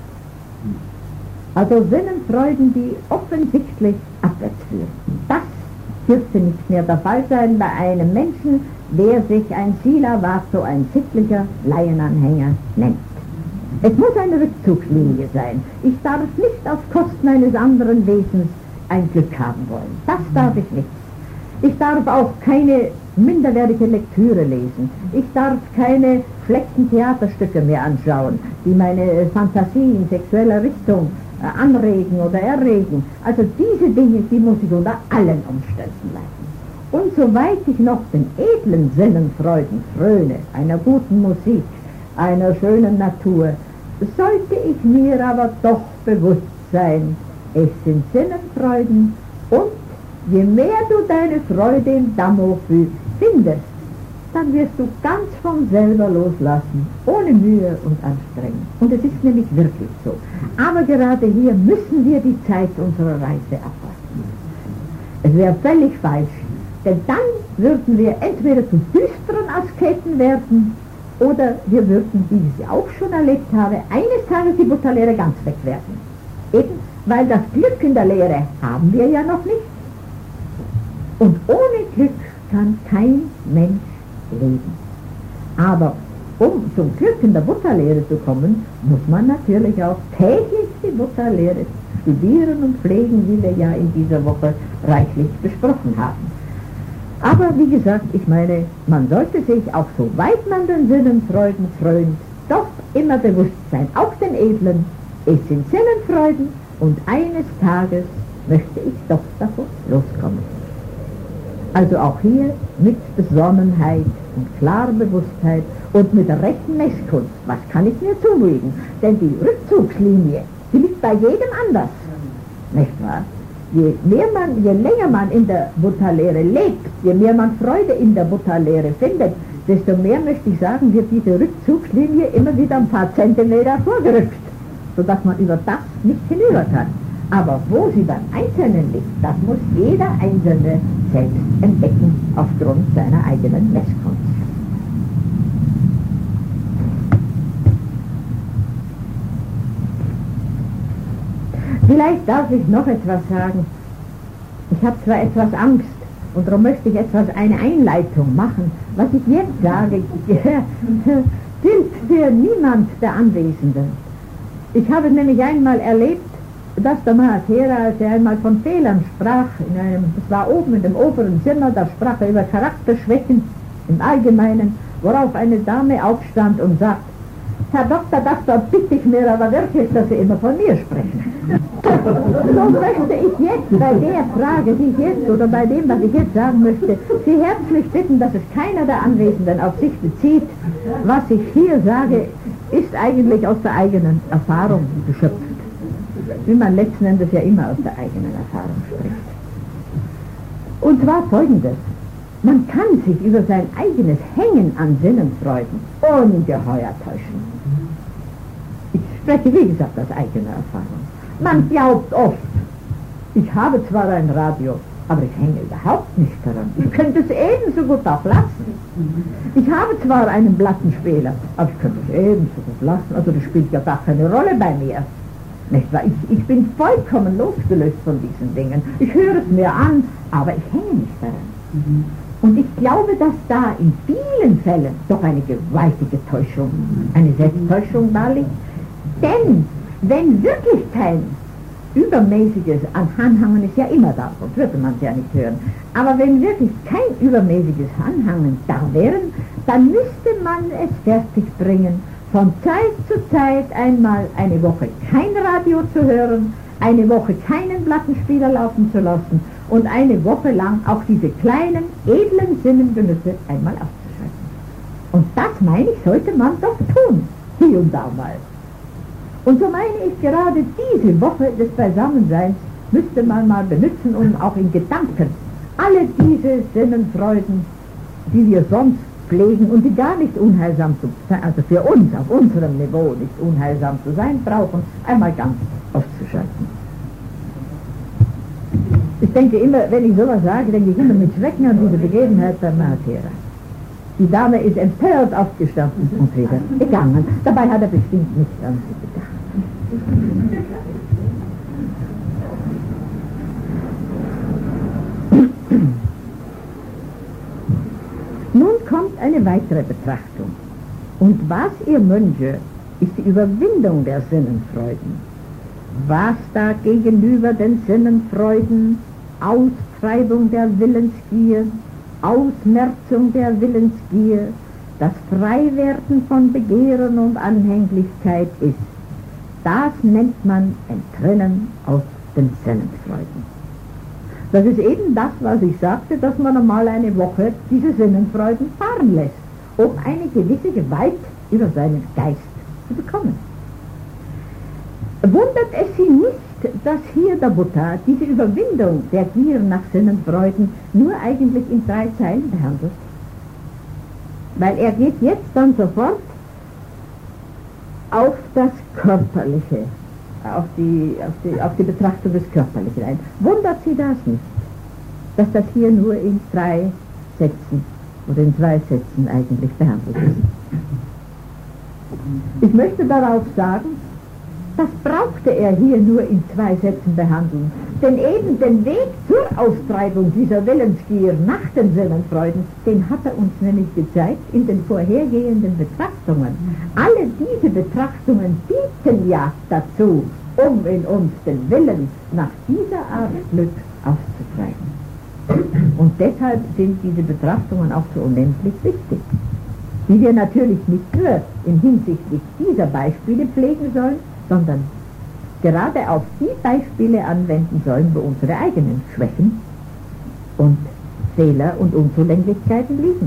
Also Sinnenfreuden, die offensichtlich abwärts führen. Das dürfte nicht mehr der Fall sein bei einem Menschen, der sich ein Sila-Vato, ein sittlicher Laienanhänger nennt. Es muss eine Rückzugslinie sein. Ich darf nicht auf Kosten eines anderen Wesens ein Glück haben wollen. Das darf ich nicht. Ich darf auch keine minderwertige Lektüre lesen. Ich darf keine schlechten Theaterstücke mehr anschauen, die meine Fantasie in sexueller Richtung äh, anregen oder erregen. Also diese Dinge, die muss ich unter allen Umständen lassen. Und soweit ich noch den edlen Sinnenfreuden fröne, einer guten Musik, einer schönen Natur, sollte ich mir aber doch bewusst sein, es sind Sinnenfreuden, und je mehr du deine Freude im Dhammo findest, dann wirst du ganz von selber loslassen, ohne Mühe und Anstrengung. Und es ist nämlich wirklich so. Aber gerade hier müssen wir die Zeit unserer Reise abwarten. Es wäre völlig falsch, denn dann würden wir entweder zu düsteren Asketen werden, oder wir würden, wie ich es auch schon erlebt habe, eines Tages die Buddha-Lehre ganz wegwerfen. Eben, weil das Glück in der Lehre haben wir ja noch nicht. Und ohne Glück kann kein Mensch leben. Aber um zum Glück in der Buddha-Lehre zu kommen, muss man natürlich auch täglich die Buddha-Lehre studieren und pflegen, wie wir ja in dieser Woche reichlich besprochen haben. Aber wie gesagt, ich meine, man sollte sich auch, soweit man den Sinnenfreuden frönt, doch immer bewusst sein, auch den Edlen, es sind Sinnenfreuden, und eines Tages möchte ich doch davon loskommen. Also auch hier mit Besonnenheit und klarer Bewusstheit und mit der rechten Messkunst. Was kann ich mir zumuten? Denn die Rückzugslinie, die liegt bei jedem anders. Nicht wahr? Je mehr man, je länger man in der Buddha-Lehre lebt, je mehr man Freude in der Buddha-Lehre findet, desto mehr, möchte ich sagen, wird diese Rückzugslinie immer wieder ein paar Zentimeter vorgerückt, sodass man über das nicht hinüber kann. Aber wo sie beim Einzelnen liegt, das muss jeder Einzelne selbst entdecken, aufgrund seiner eigenen Messkunst. Vielleicht darf ich noch etwas sagen. Ich habe zwar etwas Angst, und darum möchte ich etwas eine Einleitung machen. Was ich jetzt sage, gilt für niemand der Anwesenden. Ich habe nämlich einmal erlebt, dass der Mahathera, als er einmal von Fehlern sprach, in einem, das war oben in dem oberen Zimmer, da sprach er über Charakterschwächen im Allgemeinen, worauf eine Dame aufstand und sagt: Herr Doktor, das bitte ich mir aber wirklich, dass Sie immer von mir sprechen. So möchte ich jetzt bei der Frage, die ich jetzt, oder bei dem, was ich jetzt sagen möchte, Sie herzlich bitten, dass es keiner der Anwesenden auf sich bezieht. Was ich hier sage, ist eigentlich aus der eigenen Erfahrung geschöpft. Wie man letzten Endes ja immer aus der eigenen Erfahrung spricht. Und zwar Folgendes: Man kann sich über sein eigenes Hängen an Sinnenfreuden ungeheuer täuschen. Ich spreche, wie gesagt, aus eigener Erfahrung. Man glaubt oft, ich habe zwar ein Radio, aber ich hänge überhaupt nicht daran. Ich könnte es ebenso gut auch lassen. Ich habe zwar einen Plattenspieler, aber ich könnte es ebenso gut lassen. Also das spielt ja gar keine Rolle bei mir. Nicht wahr? Ich, ich bin vollkommen losgelöst von diesen Dingen. Ich höre es mir an, aber ich hänge nicht daran. Mhm. Und ich glaube, dass da in vielen Fällen doch eine gewaltige Täuschung, eine Selbsttäuschung da liegt. Denn wenn wirklich kein übermäßiges Anhangen ist ja immer da, sonst würde man es ja nicht hören. Aber wenn wirklich kein übermäßiges Anhangen da wäre, dann müsste man es fertigbringen, von Zeit zu Zeit einmal eine Woche kein Radio zu hören, eine Woche keinen Plattenspieler laufen zu lassen und eine Woche lang auch diese kleinen, edlen Sinnengenüsse einmal auszuschalten. Und das, meine ich, sollte man doch tun, hier und da mal. Und so meine ich, gerade diese Woche des Beisammenseins müsste man mal benutzen, um auch in Gedanken alle diese Sinnenfreuden, die wir sonst pflegen und die gar nicht unheilsam zu sein, also für uns auf unserem Niveau nicht unheilsam zu sein, brauchen, einmal ganz auszuschalten. Ich denke immer, wenn ich sowas sage, denke ich immer mit Schrecken an diese Begebenheit bei Mahatera. Die Dame ist empört aufgestanden und wieder gegangen. Dabei hat er bestimmt nicht an sie gedacht. Nun kommt eine weitere Betrachtung. Und was, ihr Mönche, ist die Überwindung der Sinnenfreuden? Was da gegenüber den Sinnenfreuden Austreibung der Willensgier, Ausmerzung der Willensgier, das Freiwerden von Begehren und Anhänglichkeit ist, das nennt man Entrinnen aus den Sinnenfreuden. Das ist eben das, was ich sagte, dass man einmal eine Woche diese Sinnenfreuden fahren lässt, um eine gewisse Gewalt über seinen Geist zu bekommen. Wundert es Sie nicht, dass hier der Buddha diese Überwindung der Gier nach Sinnenfreuden nur eigentlich in drei Zeilen behandelt? Weil er geht jetzt dann sofort auf das Körperliche, auf die, auf die, auf die Betrachtung des Körperlichen ein. Wundert Sie das nicht, dass das hier nur in drei Sätzen oder in zwei Sätzen eigentlich behandelt ist? Ich möchte darauf sagen, das brauchte er hier nur in zwei Sätzen behandeln, denn eben den Weg zur Austreibung dieser Willensgier nach den Sinnenfreuden, den hat er uns nämlich gezeigt in den vorhergehenden Betrachtungen. Alle diese Betrachtungen dienten ja dazu, um in uns den Willen nach dieser Art Glück auszutreiben. Und deshalb sind diese Betrachtungen auch so unendlich wichtig, die wir natürlich nicht nur in hinsichtlich dieser Beispiele pflegen sollen, sondern gerade auf die Beispiele anwenden sollen, wo unsere eigenen Schwächen und Fehler und Unzulänglichkeiten liegen.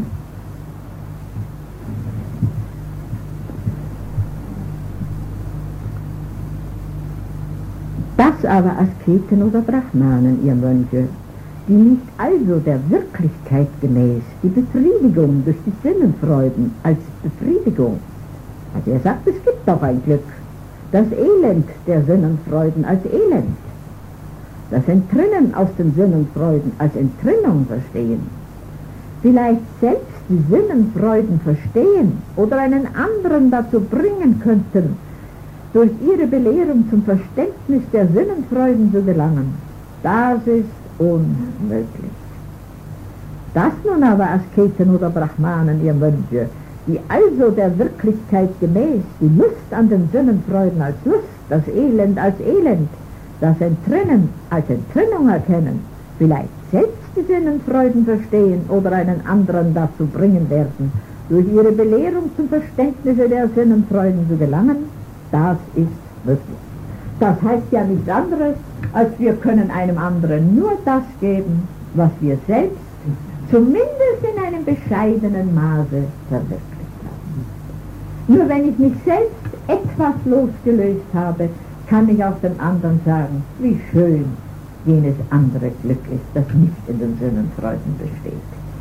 Dass aber Asketen oder Brahmanen, ihr Mönche, die nicht also der Wirklichkeit gemäß die Befriedigung durch die Sinnenfreuden als Befriedigung, also er sagt, es gibt doch ein Glück, das Elend der Sinnenfreuden als Elend, das Entrinnen aus den Sinnenfreuden als Entrinnung verstehen, vielleicht selbst die Sinnenfreuden verstehen oder einen anderen dazu bringen könnten, durch ihre Belehrung zum Verständnis der Sinnenfreuden zu gelangen, das ist unmöglich. Dass nun aber Asketen oder Brahmanen, ihr Mönche, die also der Wirklichkeit gemäß die Lust an den Sinnenfreuden als Lust, das Elend als Elend, das Entrinnen als Entrinnung erkennen, vielleicht selbst die Sinnenfreuden verstehen oder einen anderen dazu bringen werden, durch ihre Belehrung zum Verständnisse der Sinnenfreuden zu gelangen, das ist möglich. Das heißt ja nichts anderes, als wir können einem anderen nur das geben, was wir selbst zumindest in einem bescheidenen Maße verwirklicht haben. Nur wenn ich mich selbst etwas losgelöst habe, kann ich auch dem anderen sagen, wie schön jenes andere Glück ist, das nicht in den Sinnenfreuden besteht.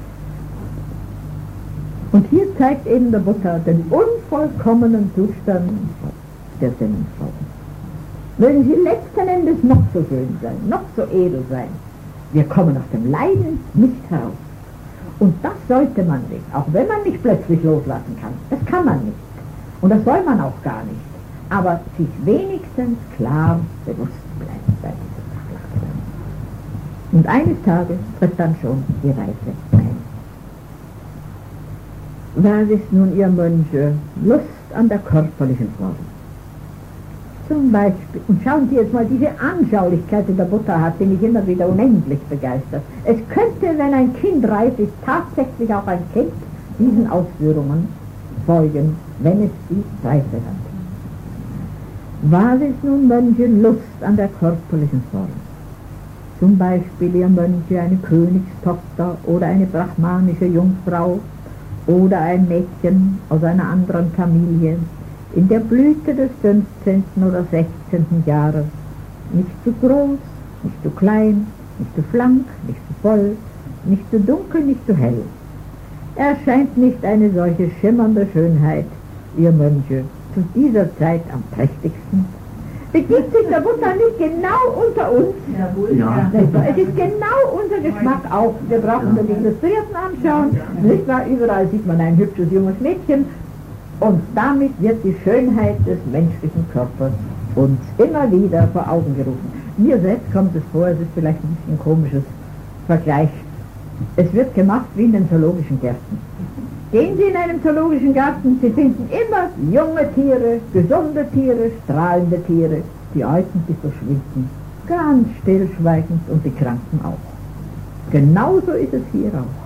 Und hier zeigt eben der Buddha den unvollkommenen Zustand der Sinnenfreuden. Mögen sie letzten Endes noch so schön sein, noch so edel sein, wir kommen aus dem Leiden nicht heraus. Und das sollte man nicht, auch wenn man nicht plötzlich loslassen kann. Das kann man nicht. Und das soll man auch gar nicht. Aber sich wenigstens klar bewusst bleiben bei dieser Sache. Und eines Tages tritt dann schon die Reise ein. Was ist nun, ihr Mönche, Lust an der körperlichen Form? Zum Beispiel, und schauen Sie jetzt mal diese Anschaulichkeit, die der Buddha hat, die mich immer wieder unendlich begeistert. Es könnte, wenn ein Kind reif ist, tatsächlich auch ein Kind diesen Ausführungen folgen, wenn es die Reife hat. Was ist nun, Mönche, Lust an der körperlichen Form? Zum Beispiel, ihr Mönche, eine Königstochter oder eine brahmanische Jungfrau oder ein Mädchen aus einer anderen Familie, in der Blüte des fünfzehnten oder sechzehnten Jahres, nicht zu groß, nicht zu klein, nicht zu schlank, nicht zu voll, nicht zu dunkel, nicht zu hell. Er scheint nicht eine solche schimmernde Schönheit, ihr Mönche, zu dieser Zeit am prächtigsten. Begibt sich der Buddha nicht genau unter uns? Jawohl, ja. Es ist genau unser Geschmack auch. Wir brauchen nur die Illustrierten anschauen. Nicht wahr? Überall sieht man ein hübsches junges Mädchen. Und damit wird die Schönheit des menschlichen Körpers uns immer wieder vor Augen gerufen. Mir selbst kommt es vor, es ist vielleicht ein bisschen ein komisches Vergleich. Es wird gemacht wie in den zoologischen Gärten. Gehen Sie in einem zoologischen Garten, Sie finden immer junge Tiere, gesunde Tiere, strahlende Tiere. Die Alten, die verschwinden, ganz stillschweigend, und die Kranken auch. Genauso ist es hier auch.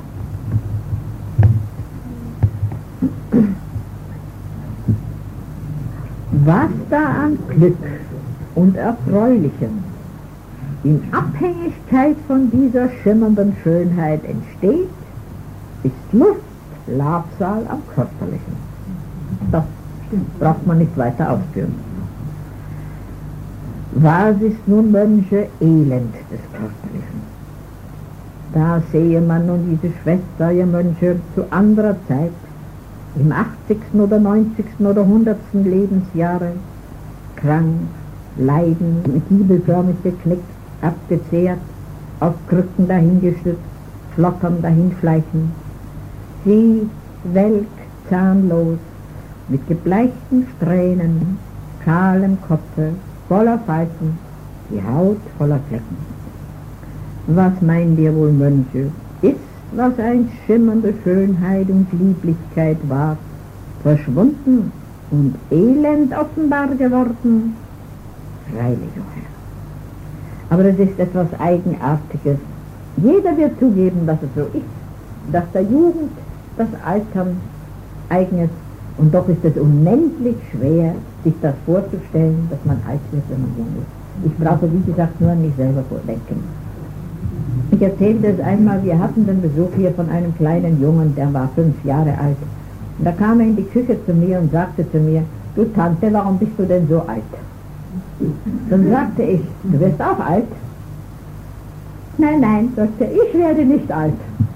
Was da an Glück und Erfreulichem in Abhängigkeit von dieser schimmernden Schönheit entsteht, ist Lust, Labsal am Körperlichen. Das braucht man nicht weiter ausführen. Was ist nun, Mönche, Elend des Körperlichen? Da sehe man nun diese Schwester, ihr Mönche, zu anderer Zeit, im achtzigsten oder neunzigsten oder hundertsten Lebensjahre, krank, leiden, giebelförmig geknickt, abgezehrt, auf Krücken dahingestützt, schlottern dahinschleichen. Sie, welk, zahnlos, mit gebleichten Strähnen, kahlem Kopfe, voller Falten, die Haut voller Flecken. Was meint ihr wohl, Mönche, ist, was einst schimmernde Schönheit und Lieblichkeit war, verschwunden und Elend offenbar geworden? Freilich, o Herr. Aber es ist etwas Eigenartiges. Jeder wird zugeben, dass es so ist, dass der Jugend das Altern eigen ist, und doch ist es unendlich schwer, sich das vorzustellen, dass man alt wird, wenn man jung ist. Ich brauche, wie gesagt, nur an mich selber vordenken. Ich erzählte es einmal, wir hatten den Besuch hier von einem kleinen Jungen, der war fünf Jahre alt. Und da kam er in die Küche zu mir und sagte zu mir: Du Tante, warum bist du denn so alt? Dann sagte ich: Du wirst auch alt? Nein, nein, sagte er, ich werde nicht alt.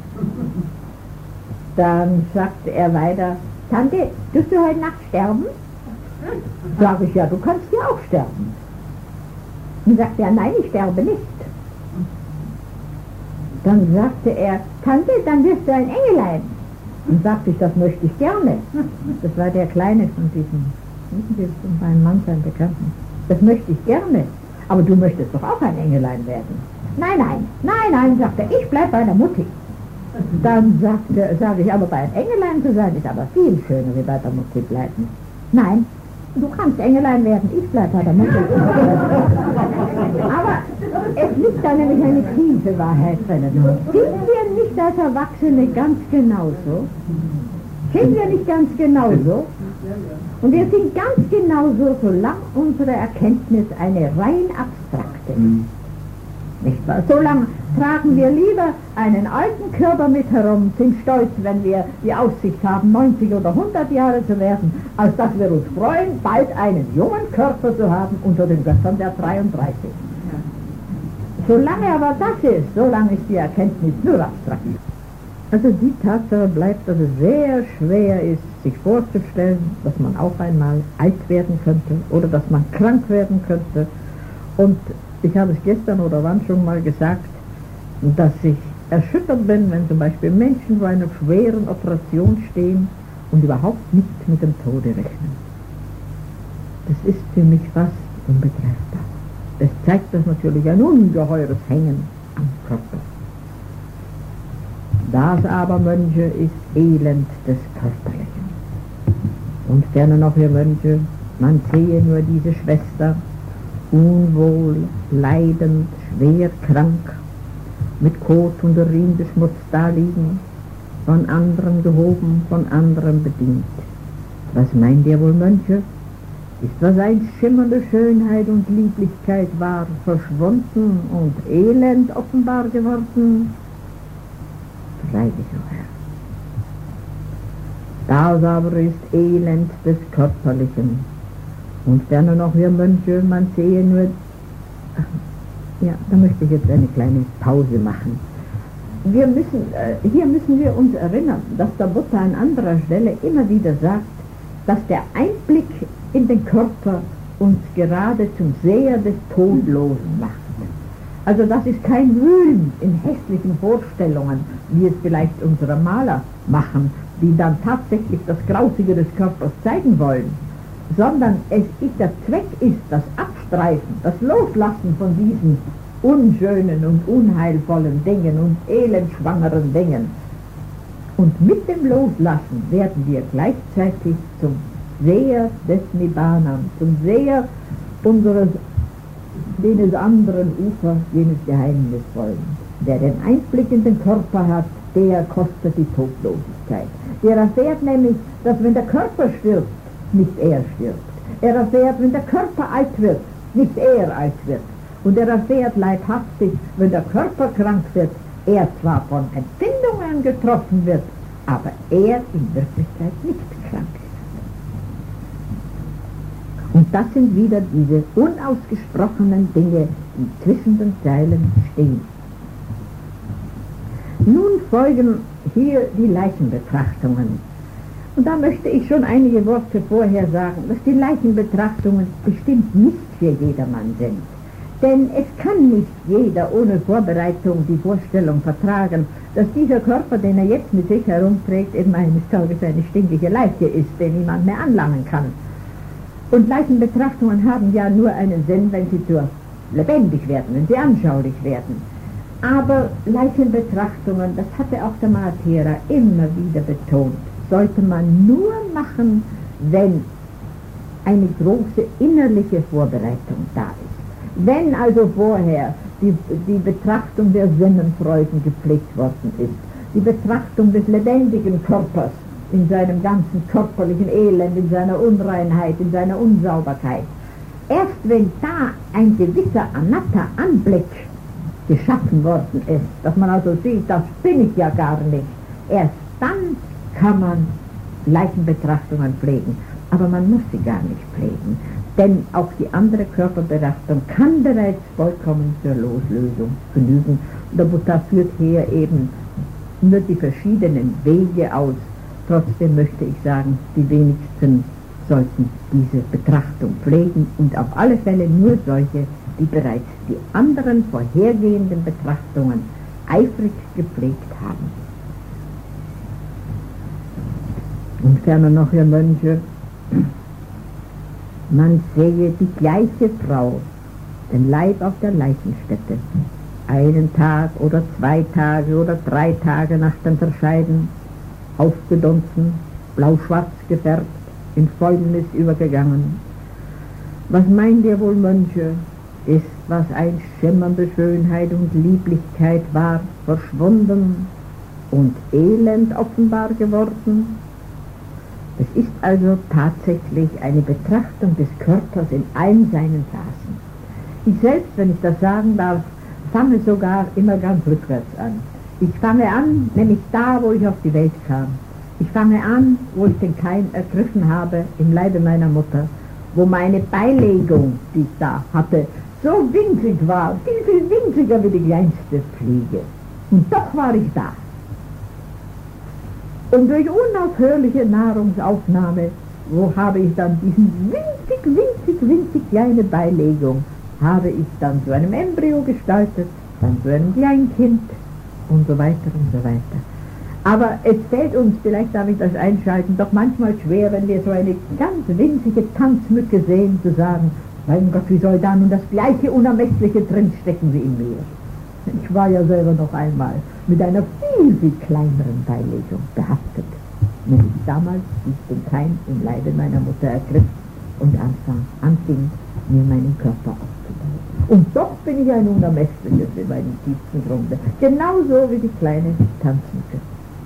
Dann sagte er weiter: Tante, wirst du heute Nacht sterben? Sag ich: Ja, du kannst ja auch sterben. Dann sagte er: Nein, ich sterbe nicht. Dann sagte er: Tante, dann wirst du ein Engelein. Und sagte ich: Das möchte ich gerne. Das war der Kleine von diesem, wissen Sie, von meinem Mann, seinem Bekannten. Das möchte ich gerne. Aber du möchtest doch auch ein Engelein werden. Nein, nein, nein, nein, sagte er, ich bleib bei der Mutti. Dann sagte, sage ich: Aber bei einem Engelein zu sein ist aber viel schöner, wie bei der Mutti bleiben. Nein, du kannst Engelein werden, ich bleib bei der Mutti. Aber es liegt da nämlich eine tiefe Wahrheit drinnen. Sind wir nicht als Erwachsene ganz genauso? Sind wir nicht ganz genauso? Und wir sind ganz genauso, solange unsere Erkenntnis eine rein abstrakte ist. Nicht wahr? Solange tragen wir lieber einen alten Körper mit herum, sind stolz, wenn wir die Aussicht haben, neunzig oder hundert Jahre zu werden, als dass wir uns freuen, bald einen jungen Körper zu haben unter den Göttern der dreiunddreißig. Solange aber das ist, solange ist die Erkenntnis nur abstrakt. Also die Tatsache bleibt, dass es sehr schwer ist, sich vorzustellen, dass man auch einmal alt werden könnte oder dass man krank werden könnte. Und ich habe es gestern oder wann schon mal gesagt, dass ich erschüttert bin, wenn zum Beispiel Menschen vor einer schweren Operation stehen und überhaupt nicht mit dem Tode rechnen. Das ist für mich fast unbegreifbar. Es zeigt das natürlich ein ungeheures Hängen am Körper. Das aber, Mönche, ist Elend des Körperlichen. Und ferner noch, ihr Mönche, man sehe nur diese Schwester, unwohl, leidend, schwer krank, mit Kot und Urin beschmutzt daliegen, von anderen gehoben, von anderen bedient. Was meint ihr wohl, Mönche? Ist, was einst schimmernde Schönheit und Lieblichkeit war, verschwunden und Elend offenbar geworden? Freilich, o Herr. Das aber ist Elend des Körperlichen. Und ferner noch, wir Mönche, man sehe nur... Ja, da möchte ich jetzt eine kleine Pause machen. wir müssen, äh, hier müssen wir uns erinnern, dass der Buddha an anderer Stelle immer wieder sagt, dass der Einblick in den Körper uns gerade zum Seher des Todlosen macht. Also das ist kein Wühlen in hässlichen Vorstellungen, wie es vielleicht unsere Maler machen, die dann tatsächlich das Grausige des Körpers zeigen wollen, sondern es ist, der Zweck ist das Abstreifen, das Loslassen von diesen unschönen und unheilvollen Dingen und elendschwangeren Dingen. Und mit dem Loslassen werden wir gleichzeitig zum Seher des Nibbana, zum Seher unseres, jenes anderen Ufer, jenes Geheimnisvollen. Wer den Einblick in den Körper hat, der kostet die Todlosigkeit. Er erfährt nämlich, dass wenn der Körper stirbt, nicht er stirbt. Er erfährt, wenn der Körper alt wird, nicht er alt wird. Und er erfährt leibhaftig, wenn der Körper krank wird, er zwar von Empfindungen getroffen wird, aber er in Wirklichkeit nicht krank ist. Und das sind wieder diese unausgesprochenen Dinge, die zwischen den Zeilen stehen. Nun folgen hier die Leichenbetrachtungen. Und da möchte ich schon einige Worte vorher sagen, dass die Leichenbetrachtungen bestimmt nicht für jedermann sind. Denn es kann nicht jeder ohne Vorbereitung die Vorstellung vertragen, dass dieser Körper, den er jetzt mit sich herumträgt, eben eines Tages eine stinkige Leiche ist, den niemand mehr anlangen kann. Und Leichenbetrachtungen haben ja nur einen Sinn, wenn sie zur lebendig werden, wenn sie anschaulich werden. Aber Leichenbetrachtungen, das hatte auch der Mahatera immer wieder betont, sollte man nur machen, wenn eine große innerliche Vorbereitung da ist. Wenn also vorher die, die Betrachtung der Sinnenfreuden gepflegt worden ist, die Betrachtung des lebendigen Körpers in seinem ganzen körperlichen Elend, in seiner Unreinheit, in seiner Unsauberkeit, erst wenn da ein gewisser Anatta-Anblick geschaffen worden ist, dass man also sieht, das bin ich ja gar nicht, erst dann kann man Leichenbetrachtungen pflegen, aber man muss sie gar nicht pflegen, denn auch die andere Körperbetrachtung kann bereits vollkommen zur Loslösung genügen. Und der Buddha führt hier eben nur die verschiedenen Wege aus. Trotzdem möchte ich sagen, die wenigsten sollten diese Betrachtung pflegen und auf alle Fälle nur solche, die bereits die anderen vorhergehenden Betrachtungen eifrig gepflegt haben. Und ferner noch, ihr Mönche, man sehe die gleiche Frau, den Leib auf der Leichenstätte, einen Tag oder zwei Tage oder drei Tage nach dem Verscheiden, aufgedunsen, blau-schwarz gefärbt, in Fäulnis übergegangen. Was meint ihr wohl, Mönche, ist, was einst schimmernde Schönheit und Lieblichkeit war, verschwunden und Elend offenbar geworden? Es ist also tatsächlich eine Betrachtung des Körpers in allen seinen Phasen. Ich selbst, wenn ich das sagen darf, fange sogar immer ganz rückwärts an. Ich fange an, nämlich da, wo ich auf die Welt kam. Ich fange an, wo ich den Keim ergriffen habe, im Leibe meiner Mutter, wo meine Beilegung, die ich da hatte, so winzig war, viel, viel winziger wie die kleinste Fliege. Und doch war ich da. Und durch unaufhörliche Nahrungsaufnahme, wo habe ich dann diesen winzig, winzig, winzig kleine Beilegung, habe ich dann zu einem Embryo gestaltet, dann zu einem Kleinkind und so weiter und so weiter. Aber es fällt uns, vielleicht darf ich das einschalten, doch manchmal schwer, wenn wir so eine ganz winzige Tanzmücke sehen, zu sagen, mein Gott, wie soll da nun das gleiche Unermessliche drinstecken wie in mir? Ich war ja selber noch einmal mit einer viel, viel kleineren Beilegung behaftet, nämlich damals, wie ich den Keim im Leibe meiner Mutter ergriff und anfang, anfing, mir meinen Körper aufzubauen. Und doch bin ich ein Unermessliches in meinem tiefsten Grunde, genauso wie die kleine Tanzmücke.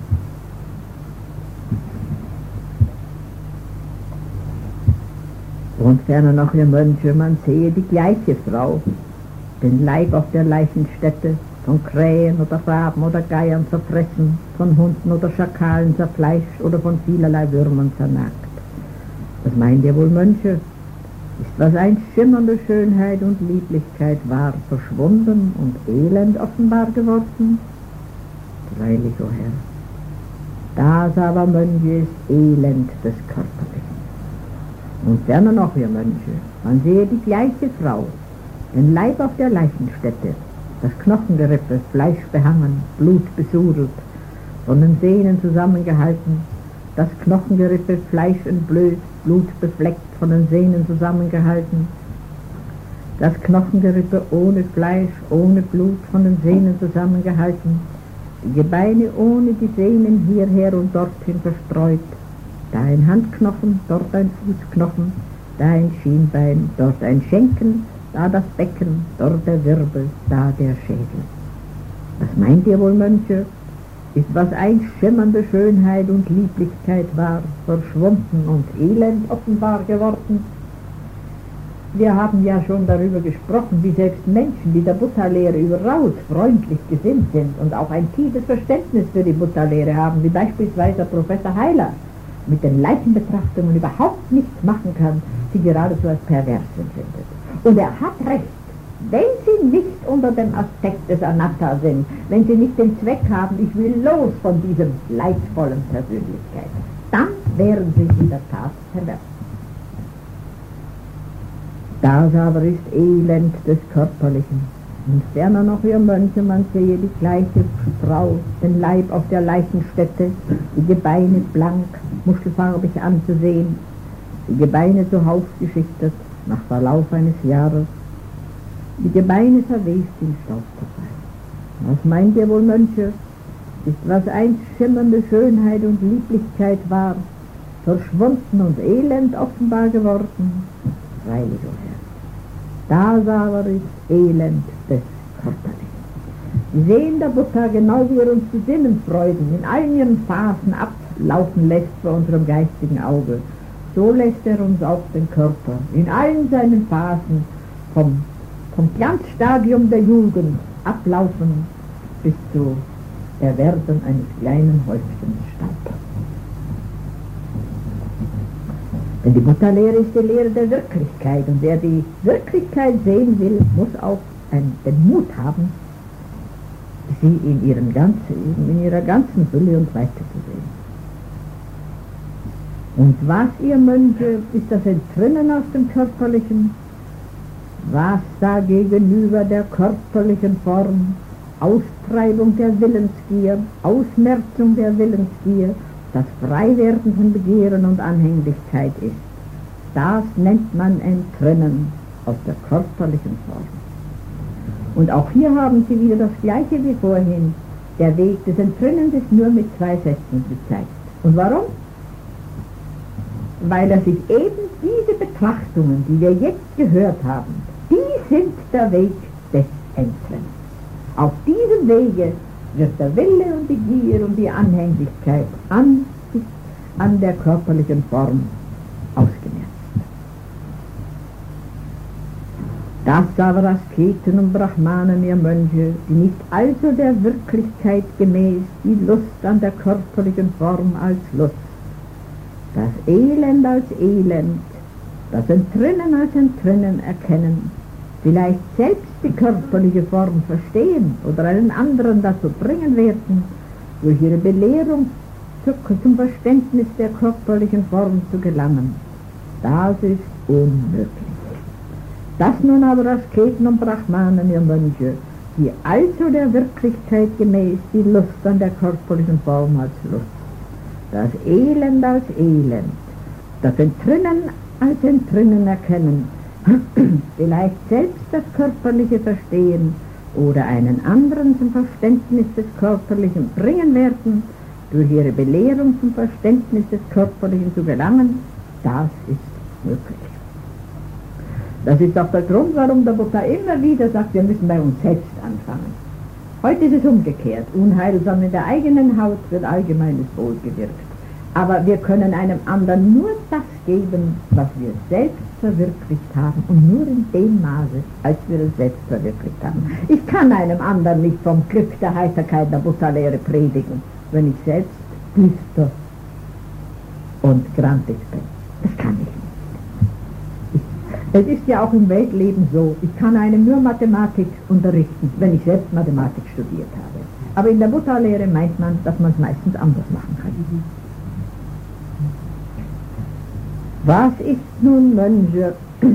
Und ferner noch, ihr Mönche, man sehe die gleiche Frau, den Leib auf der Leichenstätte, von Krähen oder Raben oder Geiern zerfressen, von Hunden oder Schakalen zerfleischt oder von vielerlei Würmern zernagt. Was meint ihr wohl, Mönche? Ist, was einst schimmernde Schönheit und Lieblichkeit war, verschwunden und Elend offenbar geworden? Freilich, o Herr, das aber, Mönche, ist Elend des Körperlichen. Und ferner noch, ihr Mönche, man sehe die gleiche Frau, den Leib auf der Leichenstätte, das Knochengerippe, Fleisch behangen, Blut besudelt, von den Sehnen zusammengehalten, das Knochengerippe, Fleisch entblößt, Blut befleckt, von den Sehnen zusammengehalten, das Knochengerippe ohne Fleisch, ohne Blut, von den Sehnen zusammengehalten, die Gebeine ohne die Sehnen hierher und dorthin verstreut, da ein Handknochen, dort ein Fußknochen, da ein Schienbein, dort ein Schenkel, da das Becken, dort der Wirbel, da der Schädel. Was meint ihr wohl, Mönche? Ist, was einst schimmernde Schönheit und Lieblichkeit war, verschwunden und Elend offenbar geworden? Wir haben ja schon darüber gesprochen, wie selbst Menschen, die der Buddha-Lehre überaus freundlich gesinnt sind und auch ein tiefes Verständnis für die Buddha-Lehre haben, wie beispielsweise Professor Heiler, mit den Leichenbetrachtungen überhaupt nichts machen kann, sie geradezu als pervers empfindet. Und er hat recht, wenn sie nicht unter dem Aspekt des Anatta sind, wenn sie nicht den Zweck haben, ich will los von diesem leidvollen Persönlichkeit, dann wären sie in der Tat pervers. Das aber ist Elend des Körperlichen. Und ferner noch, ihr Mönche, man sehe die gleiche Frau, den Leib auf der Leichenstätte, die Gebeine blank, muschelfarbig anzusehen, die Gebeine so aufgeschichtet, nach Verlauf eines Jahres, die Gebeine verwest in Staubpartei. Was meint ihr wohl, Mönche? Ist, was einst schimmernde Schönheit und Lieblichkeit war, verschwunden und Elend offenbar geworden? Freilich, o Herr, das aber ist Elend des Körperlichen. Wir sehen der Buddha, genau wie er uns die Sinnenfreuden in allen ihren Phasen ablaufen lässt vor unserem geistigen Auge, so lässt er uns auch den Körper in allen seinen Phasen vom, vom Glanzstadium der Jugend ablaufen bis zu Erwerben eines kleinen Häufchens Staub. Denn die Buddha-Lehre ist die Lehre der Wirklichkeit, und wer die Wirklichkeit sehen will, muss auch einen, den Mut haben, sie in, ihren ganzen, in ihrer ganzen Fülle und Weite zu sehen. Und was, ihr Mönche, ist das Entrinnen aus dem Körperlichen? Was da gegenüber der körperlichen Form Austreibung der Willensgier, Ausmerzung der Willensgier, das Freiwerden von Begehren und Anhänglichkeit ist? Das nennt man Entrinnen aus der körperlichen Form. Und auch hier haben Sie wieder das Gleiche wie vorhin. Der Weg des Entrinnens ist nur mit zwei Sätzen gezeigt. Und warum? Weil er sich eben diese Betrachtungen, die wir jetzt gehört haben, die sind der Weg des Entrinnens. Auf diesem Wege wird der Wille und die Gier und die Anhänglichkeit an, an der körperlichen Form ausgemerzt. Das aber Asketen und Brahmanen, ihr Mönche, die nicht also der Wirklichkeit gemäß die Lust an der körperlichen Form als Lust, das Elend als Elend, das Entrinnen als Entrinnen erkennen, vielleicht selbst die körperliche Form verstehen oder einen anderen dazu bringen werden, durch ihre Belehrung zum Verständnis der körperlichen Form zu gelangen. Das ist unmöglich. Das nun aber Asketen und Brahmanen, ihr Mönche, die also der Wirklichkeit gemäß die Lust an der körperlichen Form als Lust, das Elend als Elend, das Entrinnen als Entrinnen erkennen, vielleicht selbst das Körperliche verstehen oder einen anderen zum Verständnis des Körperlichen bringen werden, durch ihre Belehrung zum Verständnis des Körperlichen zu gelangen, das ist möglich. Das ist auch der Grund, warum der Buddha immer wieder sagt, wir müssen bei uns selbst anfangen. Heute ist es umgekehrt. Unheilsam in der eigenen Haut wird allgemeines Wohl gewirkt. Aber wir können einem anderen nur das geben, was wir selbst verwirklicht haben, und nur in dem Maße, als wir es selbst verwirklicht haben. Ich kann einem anderen nicht vom Glück der Heiterkeit der Buddha-Lehre predigen, wenn ich selbst düster und grantig bin. Das kann ich nicht. Ich, Es ist ja auch im Weltleben so, ich kann einem nur Mathematik unterrichten, wenn ich selbst Mathematik studiert habe. Aber in der Buddha-Lehre meint man, dass man es meistens anders machen kann. Was ist nun, Mönche,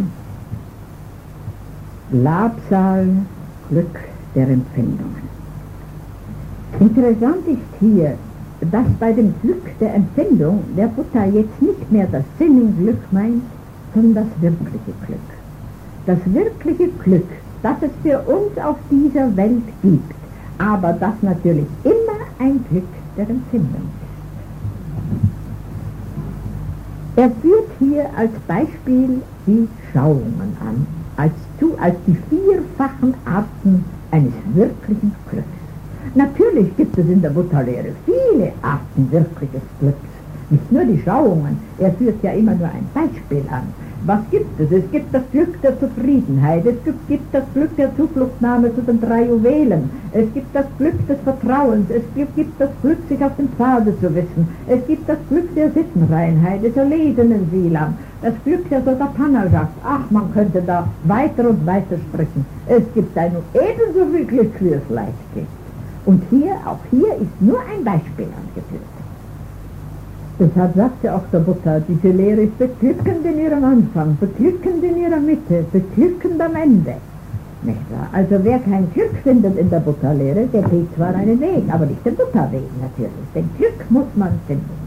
Labsal, Glück der Empfindungen? Interessant ist hier, dass bei dem Glück der Empfindung der Buddha jetzt nicht mehr das Sinnenglück meint, sondern das wirkliche Glück. Das wirkliche Glück, das es für uns auf dieser Welt gibt, aber das natürlich immer ein Glück der Empfindung ist. Er führt hier als Beispiel die Schauungen an, als, zu, als die vierfachen Arten eines wirklichen Glücks. Natürlich gibt es in der Buddha-Lehre viele Arten wirkliches Glücks, nicht nur die Schauungen, er führt ja immer nur ein Beispiel an. Was gibt es? Es gibt das Glück der Zufriedenheit, es gibt das Glück der Zufluchtnahme zu den drei Juwelen, es gibt das Glück des Vertrauens, es gibt das Glück, sich auf dem Pfade zu wissen, es gibt das Glück der Sittenreinheit, des erlesenen Silam, das Glück der Sotapanna-Schaft. Ach, man könnte da weiter und weiter sprechen. Es gibt ein ebenso viel Glück, wie es Leid gibt. Und hier, auch hier ist nur ein Beispiel angeführt. Deshalb sagte auch der Buddha, diese Lehre ist beglückend in ihrem Anfang, beglückend in ihrer Mitte, beglückend am Ende. Nicht wahr? Also wer kein Glück findet in der Buddha-Lehre, der geht zwar einen Weg, aber nicht den Buddha-Weg natürlich. Denn Glück muss man finden.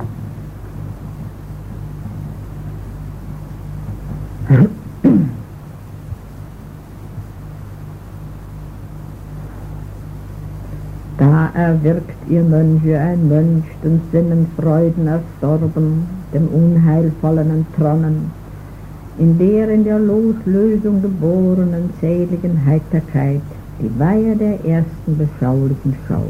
Da erwirkt ihr Mönche ein Mönch den Sinnenfreuden erstorben, dem Unheilvollen entronnen, in der in der Loslösung geborenen seligen Heiterkeit die Weihe der ersten beschaulichen Schau.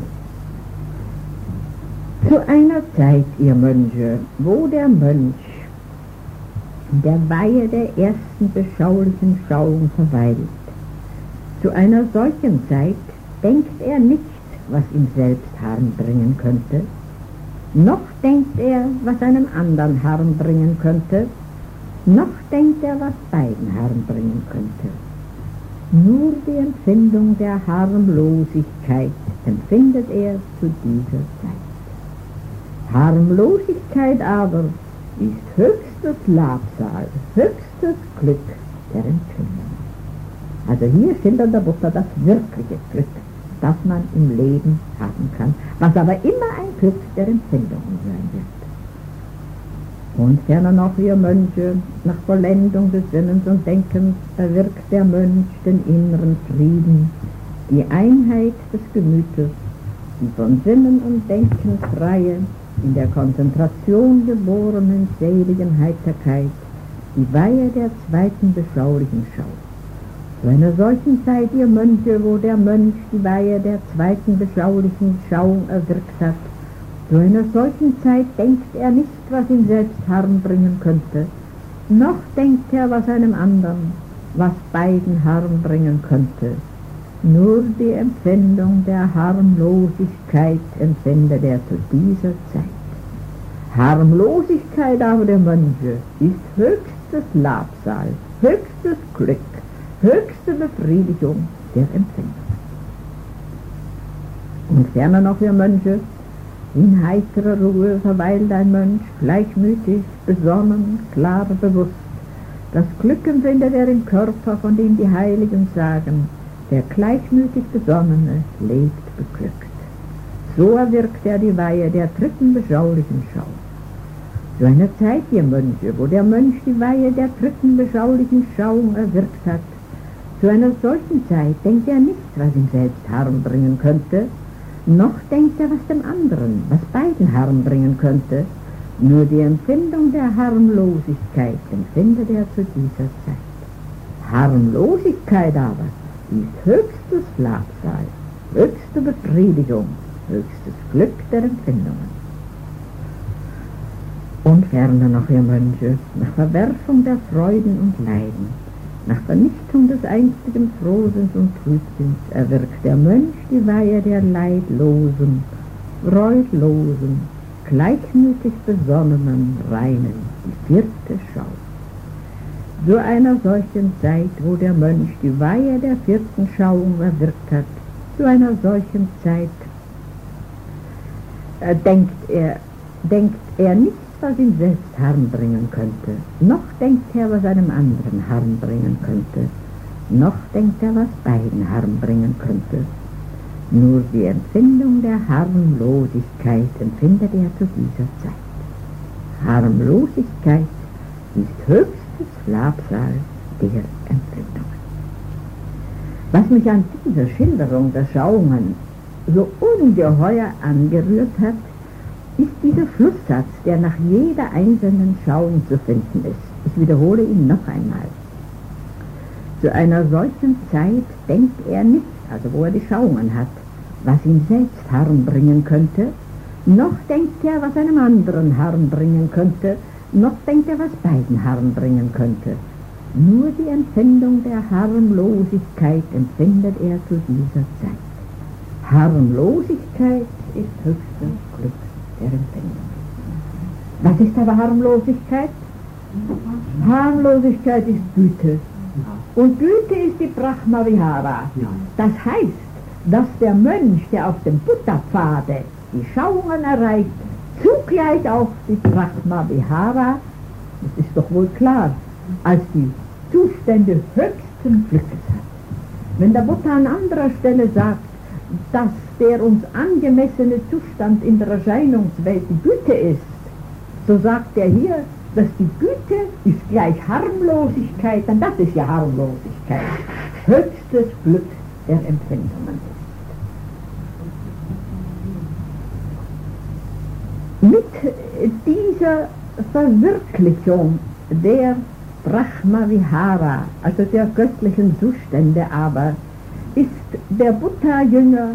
Zu einer Zeit, ihr Mönche, wo der Mönch in der Weihe der ersten beschaulichen Schauung verweilt, zu einer solchen Zeit denkt er nicht, was ihm selbst Harm bringen könnte, noch denkt er, was einem anderen Harm bringen könnte, noch denkt er, was beiden Harm bringen könnte. Nur die Empfindung der Harmlosigkeit empfindet er zu dieser Zeit. Harmlosigkeit aber ist höchstes Labsal, höchstes Glück der Empfindung. Also hier schildert der Buddha das wirkliche Glück, das man im Leben haben kann, was aber immer ein Glück der Empfindungen sein wird. Und ferner noch, ihr Mönche, nach Vollendung des Sinnens und Denkens erwirkt der Mönch den inneren Frieden, die Einheit des Gemütes, die von Sinnen und Denken freie, in der Konzentration geborenen seligen Heiterkeit, die Weihe der zweiten beschaulichen Schau. Zu einer solchen Zeit, ihr Mönche, wo der Mönch die Weihe der zweiten beschaulichen Schauung erwirkt hat, zu einer solchen Zeit denkt er nicht, was ihm selbst Harm bringen könnte, noch denkt er, was einem anderen, was beiden Harm bringen könnte. Nur die Empfindung der Harmlosigkeit empfindet er zu dieser Zeit. Harmlosigkeit aber der Mönche ist höchstes Labsal, höchstes Glück, höchste Befriedigung der Empfindung. Und ferner noch, ihr Mönche, in heiterer Ruhe verweilt ein Mönch, gleichmütig, besonnen, klar bewusst. Das Glück empfindet er im Körper, von dem die Heiligen sagen, der gleichmütig Besonnene lebt beglückt. So erwirkt er die Weihe der dritten beschaulichen Schau. Zu einer Zeit, ihr Mönche, wo der Mönch die Weihe der dritten beschaulichen Schauung erwirkt hat, zu einer solchen Zeit denkt er nicht, was ihm selbst Harm bringen könnte, noch denkt er, was dem anderen, was beiden Harm bringen könnte. Nur die Empfindung der Harmlosigkeit empfindet er zu dieser Zeit. Harmlosigkeit aber ist höchstes Labsal, höchste Befriedigung, höchstes Glück der Empfindungen. Und ferner noch, ihr Mönche, nach Verwerfung der Freuden und Leiden, nach Vernichtung des einstigen Frohsinns und Trübsinns erwirkt der Mönch die Weihe der leidlosen, freudlosen, gleichmütig besonnenen, reinen, die vierte Schau. Zu einer solchen Zeit, wo der Mönch die Weihe der vierten Schauung erwirkt hat, zu einer solchen Zeit äh, denkt er, denkt er nicht, was ihm selbst Harm bringen könnte, noch denkt er, was einem anderen Harm bringen könnte, noch denkt er, was beiden Harm bringen könnte. Nur die Empfindung der Harmlosigkeit empfindet er zu dieser Zeit. Harmlosigkeit ist höchstes Labsal der Empfindungen. Was mich an dieser Schilderung der Schauungen so ungeheuer angerührt hat, ist dieser Schlusssatz, der nach jeder einzelnen Schauung zu finden ist. Ich wiederhole ihn noch einmal. Zu einer solchen Zeit denkt er nicht, also wo er die Schauungen hat, was ihm selbst Harm bringen könnte, noch denkt er, was einem anderen Harm bringen könnte, noch denkt er, was beiden Harm bringen könnte. Nur die Empfindung der Harmlosigkeit empfindet er zu dieser Zeit. Harmlosigkeit ist höchstes Glück der Empfindung. Was ist aber Harmlosigkeit? Harmlosigkeit ist Güte. Und Güte ist die Brahma Vihara. Das heißt, dass der Mönch, der auf dem Buddha-Pfade die Schauungen erreicht, zugleich auch die Brahma Vihara, das ist doch wohl klar, als die Zustände höchsten Glückes hat. Wenn der Buddha an anderer Stelle sagt, dass der uns angemessene Zustand in der Erscheinungswelt die Güte ist, so sagt er hier, dass die Güte ist gleich Harmlosigkeit, denn das ist ja Harmlosigkeit, höchstes Glück der Empfindungen ist. Mit dieser Verwirklichung der Brahma Vihara, also der göttlichen Zustände aber, ist der Buddha-Jünger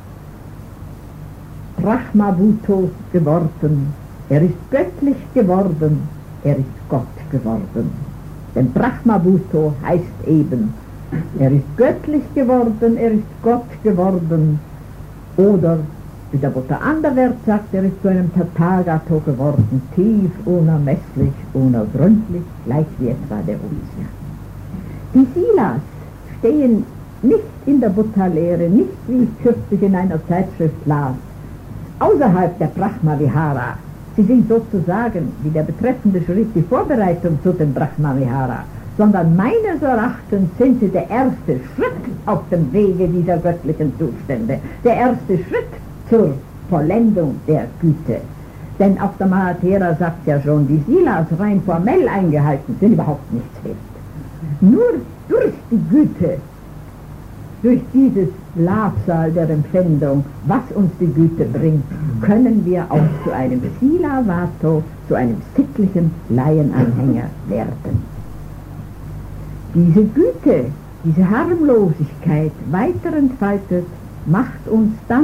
Brahma-Bhuto geworden. Er ist göttlich geworden, er ist Gott geworden. Denn Brahma-Bhuto heißt eben, er ist göttlich geworden, er ist Gott geworden. Oder, wie der Buddha anderwärts sagt, er ist zu einem Tathagato geworden, tief, unermesslich, unergründlich, gleich wie etwa der Ozean. Die Silas stehen nicht in der Buddha-Lehre, nicht wie ich kürzlich in einer Zeitschrift las, außerhalb der Brahma Vihara. Sie sind sozusagen, wie der betreffende Schritt, die Vorbereitung zu dem Brahma Vihara, sondern meines Erachtens sind sie der erste Schritt auf dem Wege dieser göttlichen Zustände, der erste Schritt zur Vollendung der Güte. Denn auch der Mahatera sagt ja schon, die Silas rein formell eingehalten sind überhaupt nichts wert. Nur durch die Güte, durch dieses Labsal der Empfindung, was uns die Güte bringt, können wir auch zu einem Sila-Vato, zu einem sittlichen Laienanhänger werden. Diese Güte, diese Harmlosigkeit weiter entfaltet, macht uns dann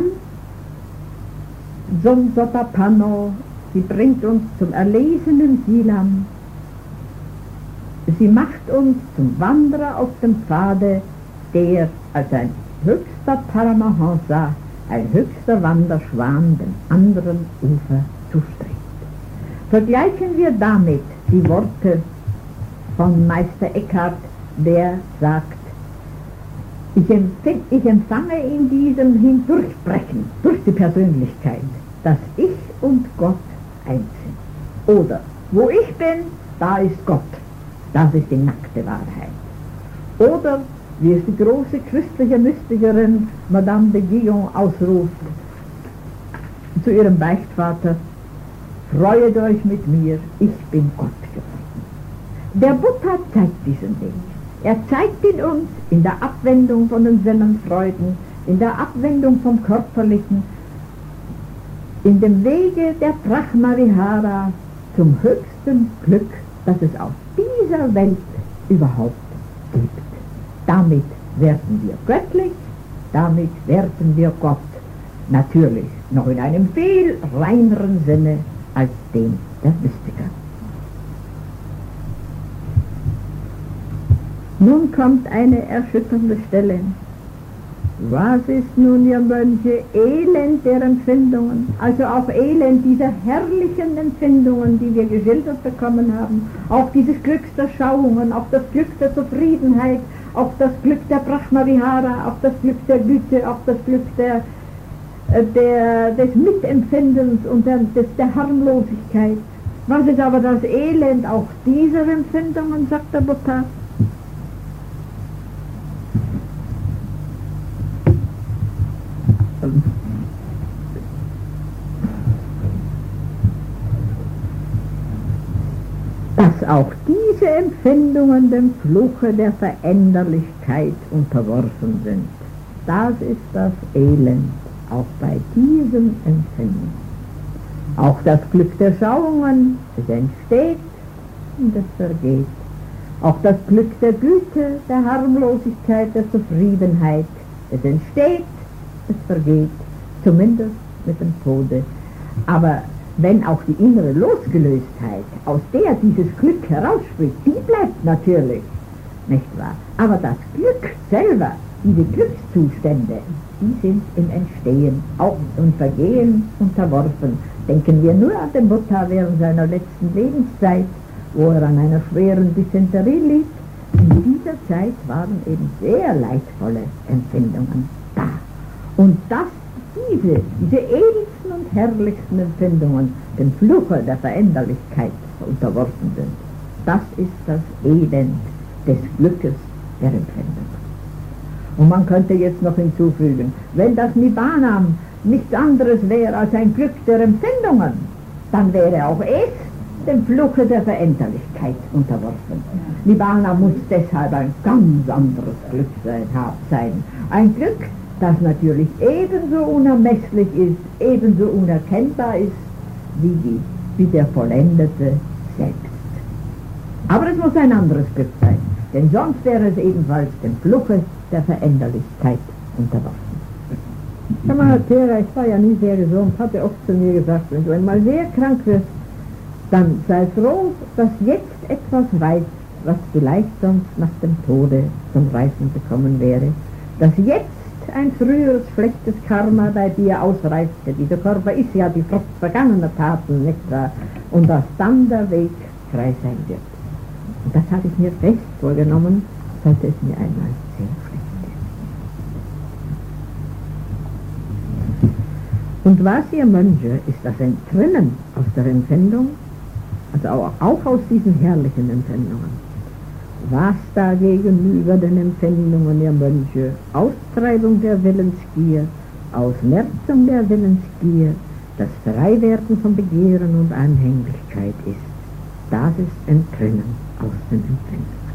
zum Sotapanno, sie bringt uns zum erlesenen Silam, sie macht uns zum Wanderer auf dem Pfade, der als ein höchster Paramahansa, ein höchster Wanderschwan dem anderen Ufer zustrebt. Vergleichen wir damit die Worte von Meister Eckhart, der sagt, ich, empfing, ich empfange in diesem Hindurchbrechen, durch die Persönlichkeit, dass ich und Gott eins sind. Oder, wo ich bin, da ist Gott. Das ist die nackte Wahrheit. Oder, wie es die große christliche Mystikerin Madame de Guyon ausruft, zu ihrem Beichtvater, freuet euch mit mir, ich bin Gott geworden. Der Buddha zeigt diesen Weg. Er zeigt ihn uns in der Abwendung von den Sinnenfreuden, in der Abwendung vom Körperlichen, in dem Wege der Brahma Vihara zum höchsten Glück, das es auf dieser Welt überhaupt gibt. Damit werden wir göttlich, damit werden wir Gott. Natürlich noch in einem viel reineren Sinne als dem der Mystiker. Nun kommt eine erschütternde Stelle. Was ist nun, ihr Mönche, Elend der Empfindungen, also auch Elend dieser herrlichen Empfindungen, die wir geschildert bekommen haben, auch dieses Glück der Schauungen, auch das Glück der Zufriedenheit, auch das Glück der Brahma-Vihara, auch das Glück der Güte, auch das Glück der, der, des Mitempfindens und der, des, der Harmlosigkeit. Was ist aber das Elend auch dieser Empfindungen, sagt der Buddha? Dass auch diese Empfindungen dem Fluche der Veränderlichkeit unterworfen sind. Das ist das Elend, auch bei diesen Empfindungen. Auch das Glück der Schauungen, es entsteht und es vergeht. Auch das Glück der Güte, der Harmlosigkeit, der Zufriedenheit, es entsteht, es vergeht, zumindest mit dem Tode. Aber wenn auch die innere Losgelöstheit, aus der dieses Glück herausspricht, die bleibt natürlich, nicht wahr? Aber das Glück selber, diese Glückszustände, die sind im Entstehen auch und Vergehen unterworfen. Denken wir nur an den Buddha während seiner letzten Lebenszeit, wo er an einer schweren Dysenterie litt. In dieser Zeit waren eben sehr leidvolle Empfindungen da. Und dass diese, diese edelsten und herrlichsten Empfindungen dem Fluche der Veränderlichkeit unterworfen sind, das ist das Elend des Glückes der Empfindungen. Und man könnte jetzt noch hinzufügen, wenn das Nibbana nichts anderes wäre als ein Glück der Empfindungen, dann wäre auch es dem Fluche der Veränderlichkeit unterworfen. Nibbana muss deshalb ein ganz anderes Glück sein. Ein Glück, das natürlich ebenso unermesslich ist, ebenso unerkennbar ist, wie, die, wie der Vollendete selbst. Aber es muss ein anderes Glück sein, denn sonst wäre es ebenfalls dem Fluche der Veränderlichkeit unterworfen. Herr Mahatera, ich war ja nie sehr gesund, hatte oft zu mir gesagt, wenn du einmal sehr krank wirst, dann sei froh, dass jetzt etwas reift, was vielleicht sonst nach dem Tode zum Reifen gekommen wäre, dass jetzt ein früheres schlechtes Karma bei dir ausreifte. Dieser Körper ist ja die Frucht vergangener Taten, nicht wahr? Und dass dann der Weg frei sein wird. Und das habe ich mir fest vorgenommen, sollte es mir einmal sehr schlecht gehen. Und was, ihr Mönche, ist das Entrinnen aus der Empfindung, also auch, auch aus diesen herrlichen Empfindungen. Was da gegenüber den Empfindungen der Mönche Austreibung der Willensgier, Ausmerzung der Willensgier, das Freiwerden von Begehren und Anhänglichkeit ist, das ist Entrinnen aus den Empfindungen.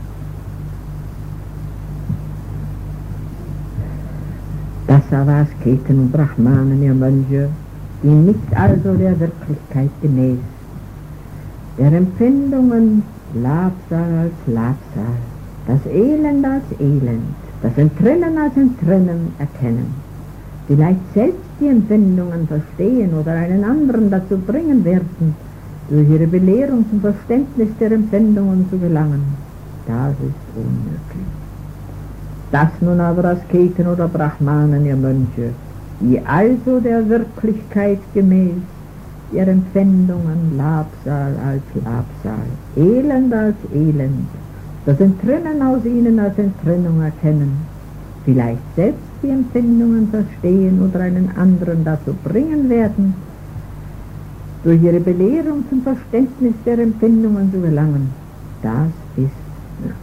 Das aber Asketen und Brahmanen, ihr Mönche, die nicht also der Wirklichkeit gemäß, der Empfindungen Labsal als Labsal, das Elend als Elend, das Entrinnen als Entrinnen erkennen, vielleicht selbst die Empfindungen verstehen oder einen anderen dazu bringen werden, durch ihre Belehrung zum Verständnis der Empfindungen zu gelangen, das ist unmöglich. Das nun aber Asketen oder Brahmanen, ihr Mönche, die also der Wirklichkeit gemäß ihr Empfindungen Labsal als Labsal, Elend als Elend, das Entrinnen aus ihnen als Entrinnung erkennen, vielleicht selbst die Empfindungen verstehen oder einen anderen dazu bringen werden, durch ihre Belehrung zum Verständnis der Empfindungen zu gelangen, das ist möglich.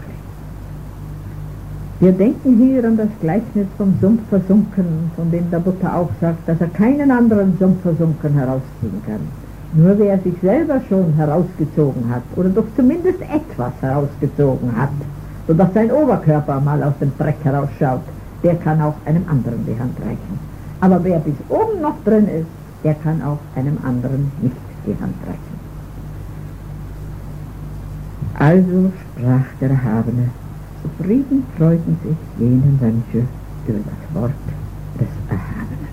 Wir denken hier an das Gleichnis vom Sumpf versunken, von dem der Buddha auch sagt, dass er keinen anderen Sumpf versunken herausziehen kann. Nur wer sich selber schon herausgezogen hat, oder doch zumindest etwas herausgezogen hat, sodass sein Oberkörper mal aus dem Dreck herausschaut, der kann auch einem anderen die Hand reichen. Aber wer bis oben noch drin ist, der kann auch einem anderen nicht die Hand reichen. Also sprach der Erhabene, zufrieden freuten sich jene Mönche über das Wort des Erhabenen.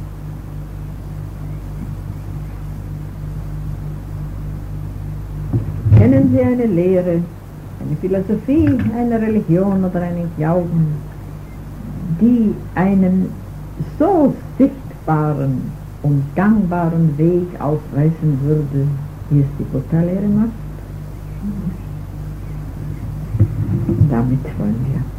Kennen Sie eine Lehre, eine Philosophie, eine Religion oder einen Glauben, die einen so sichtbaren und gangbaren Weg aufreißen würde, wie es die Buddha-Lehre macht. Damit wollen wir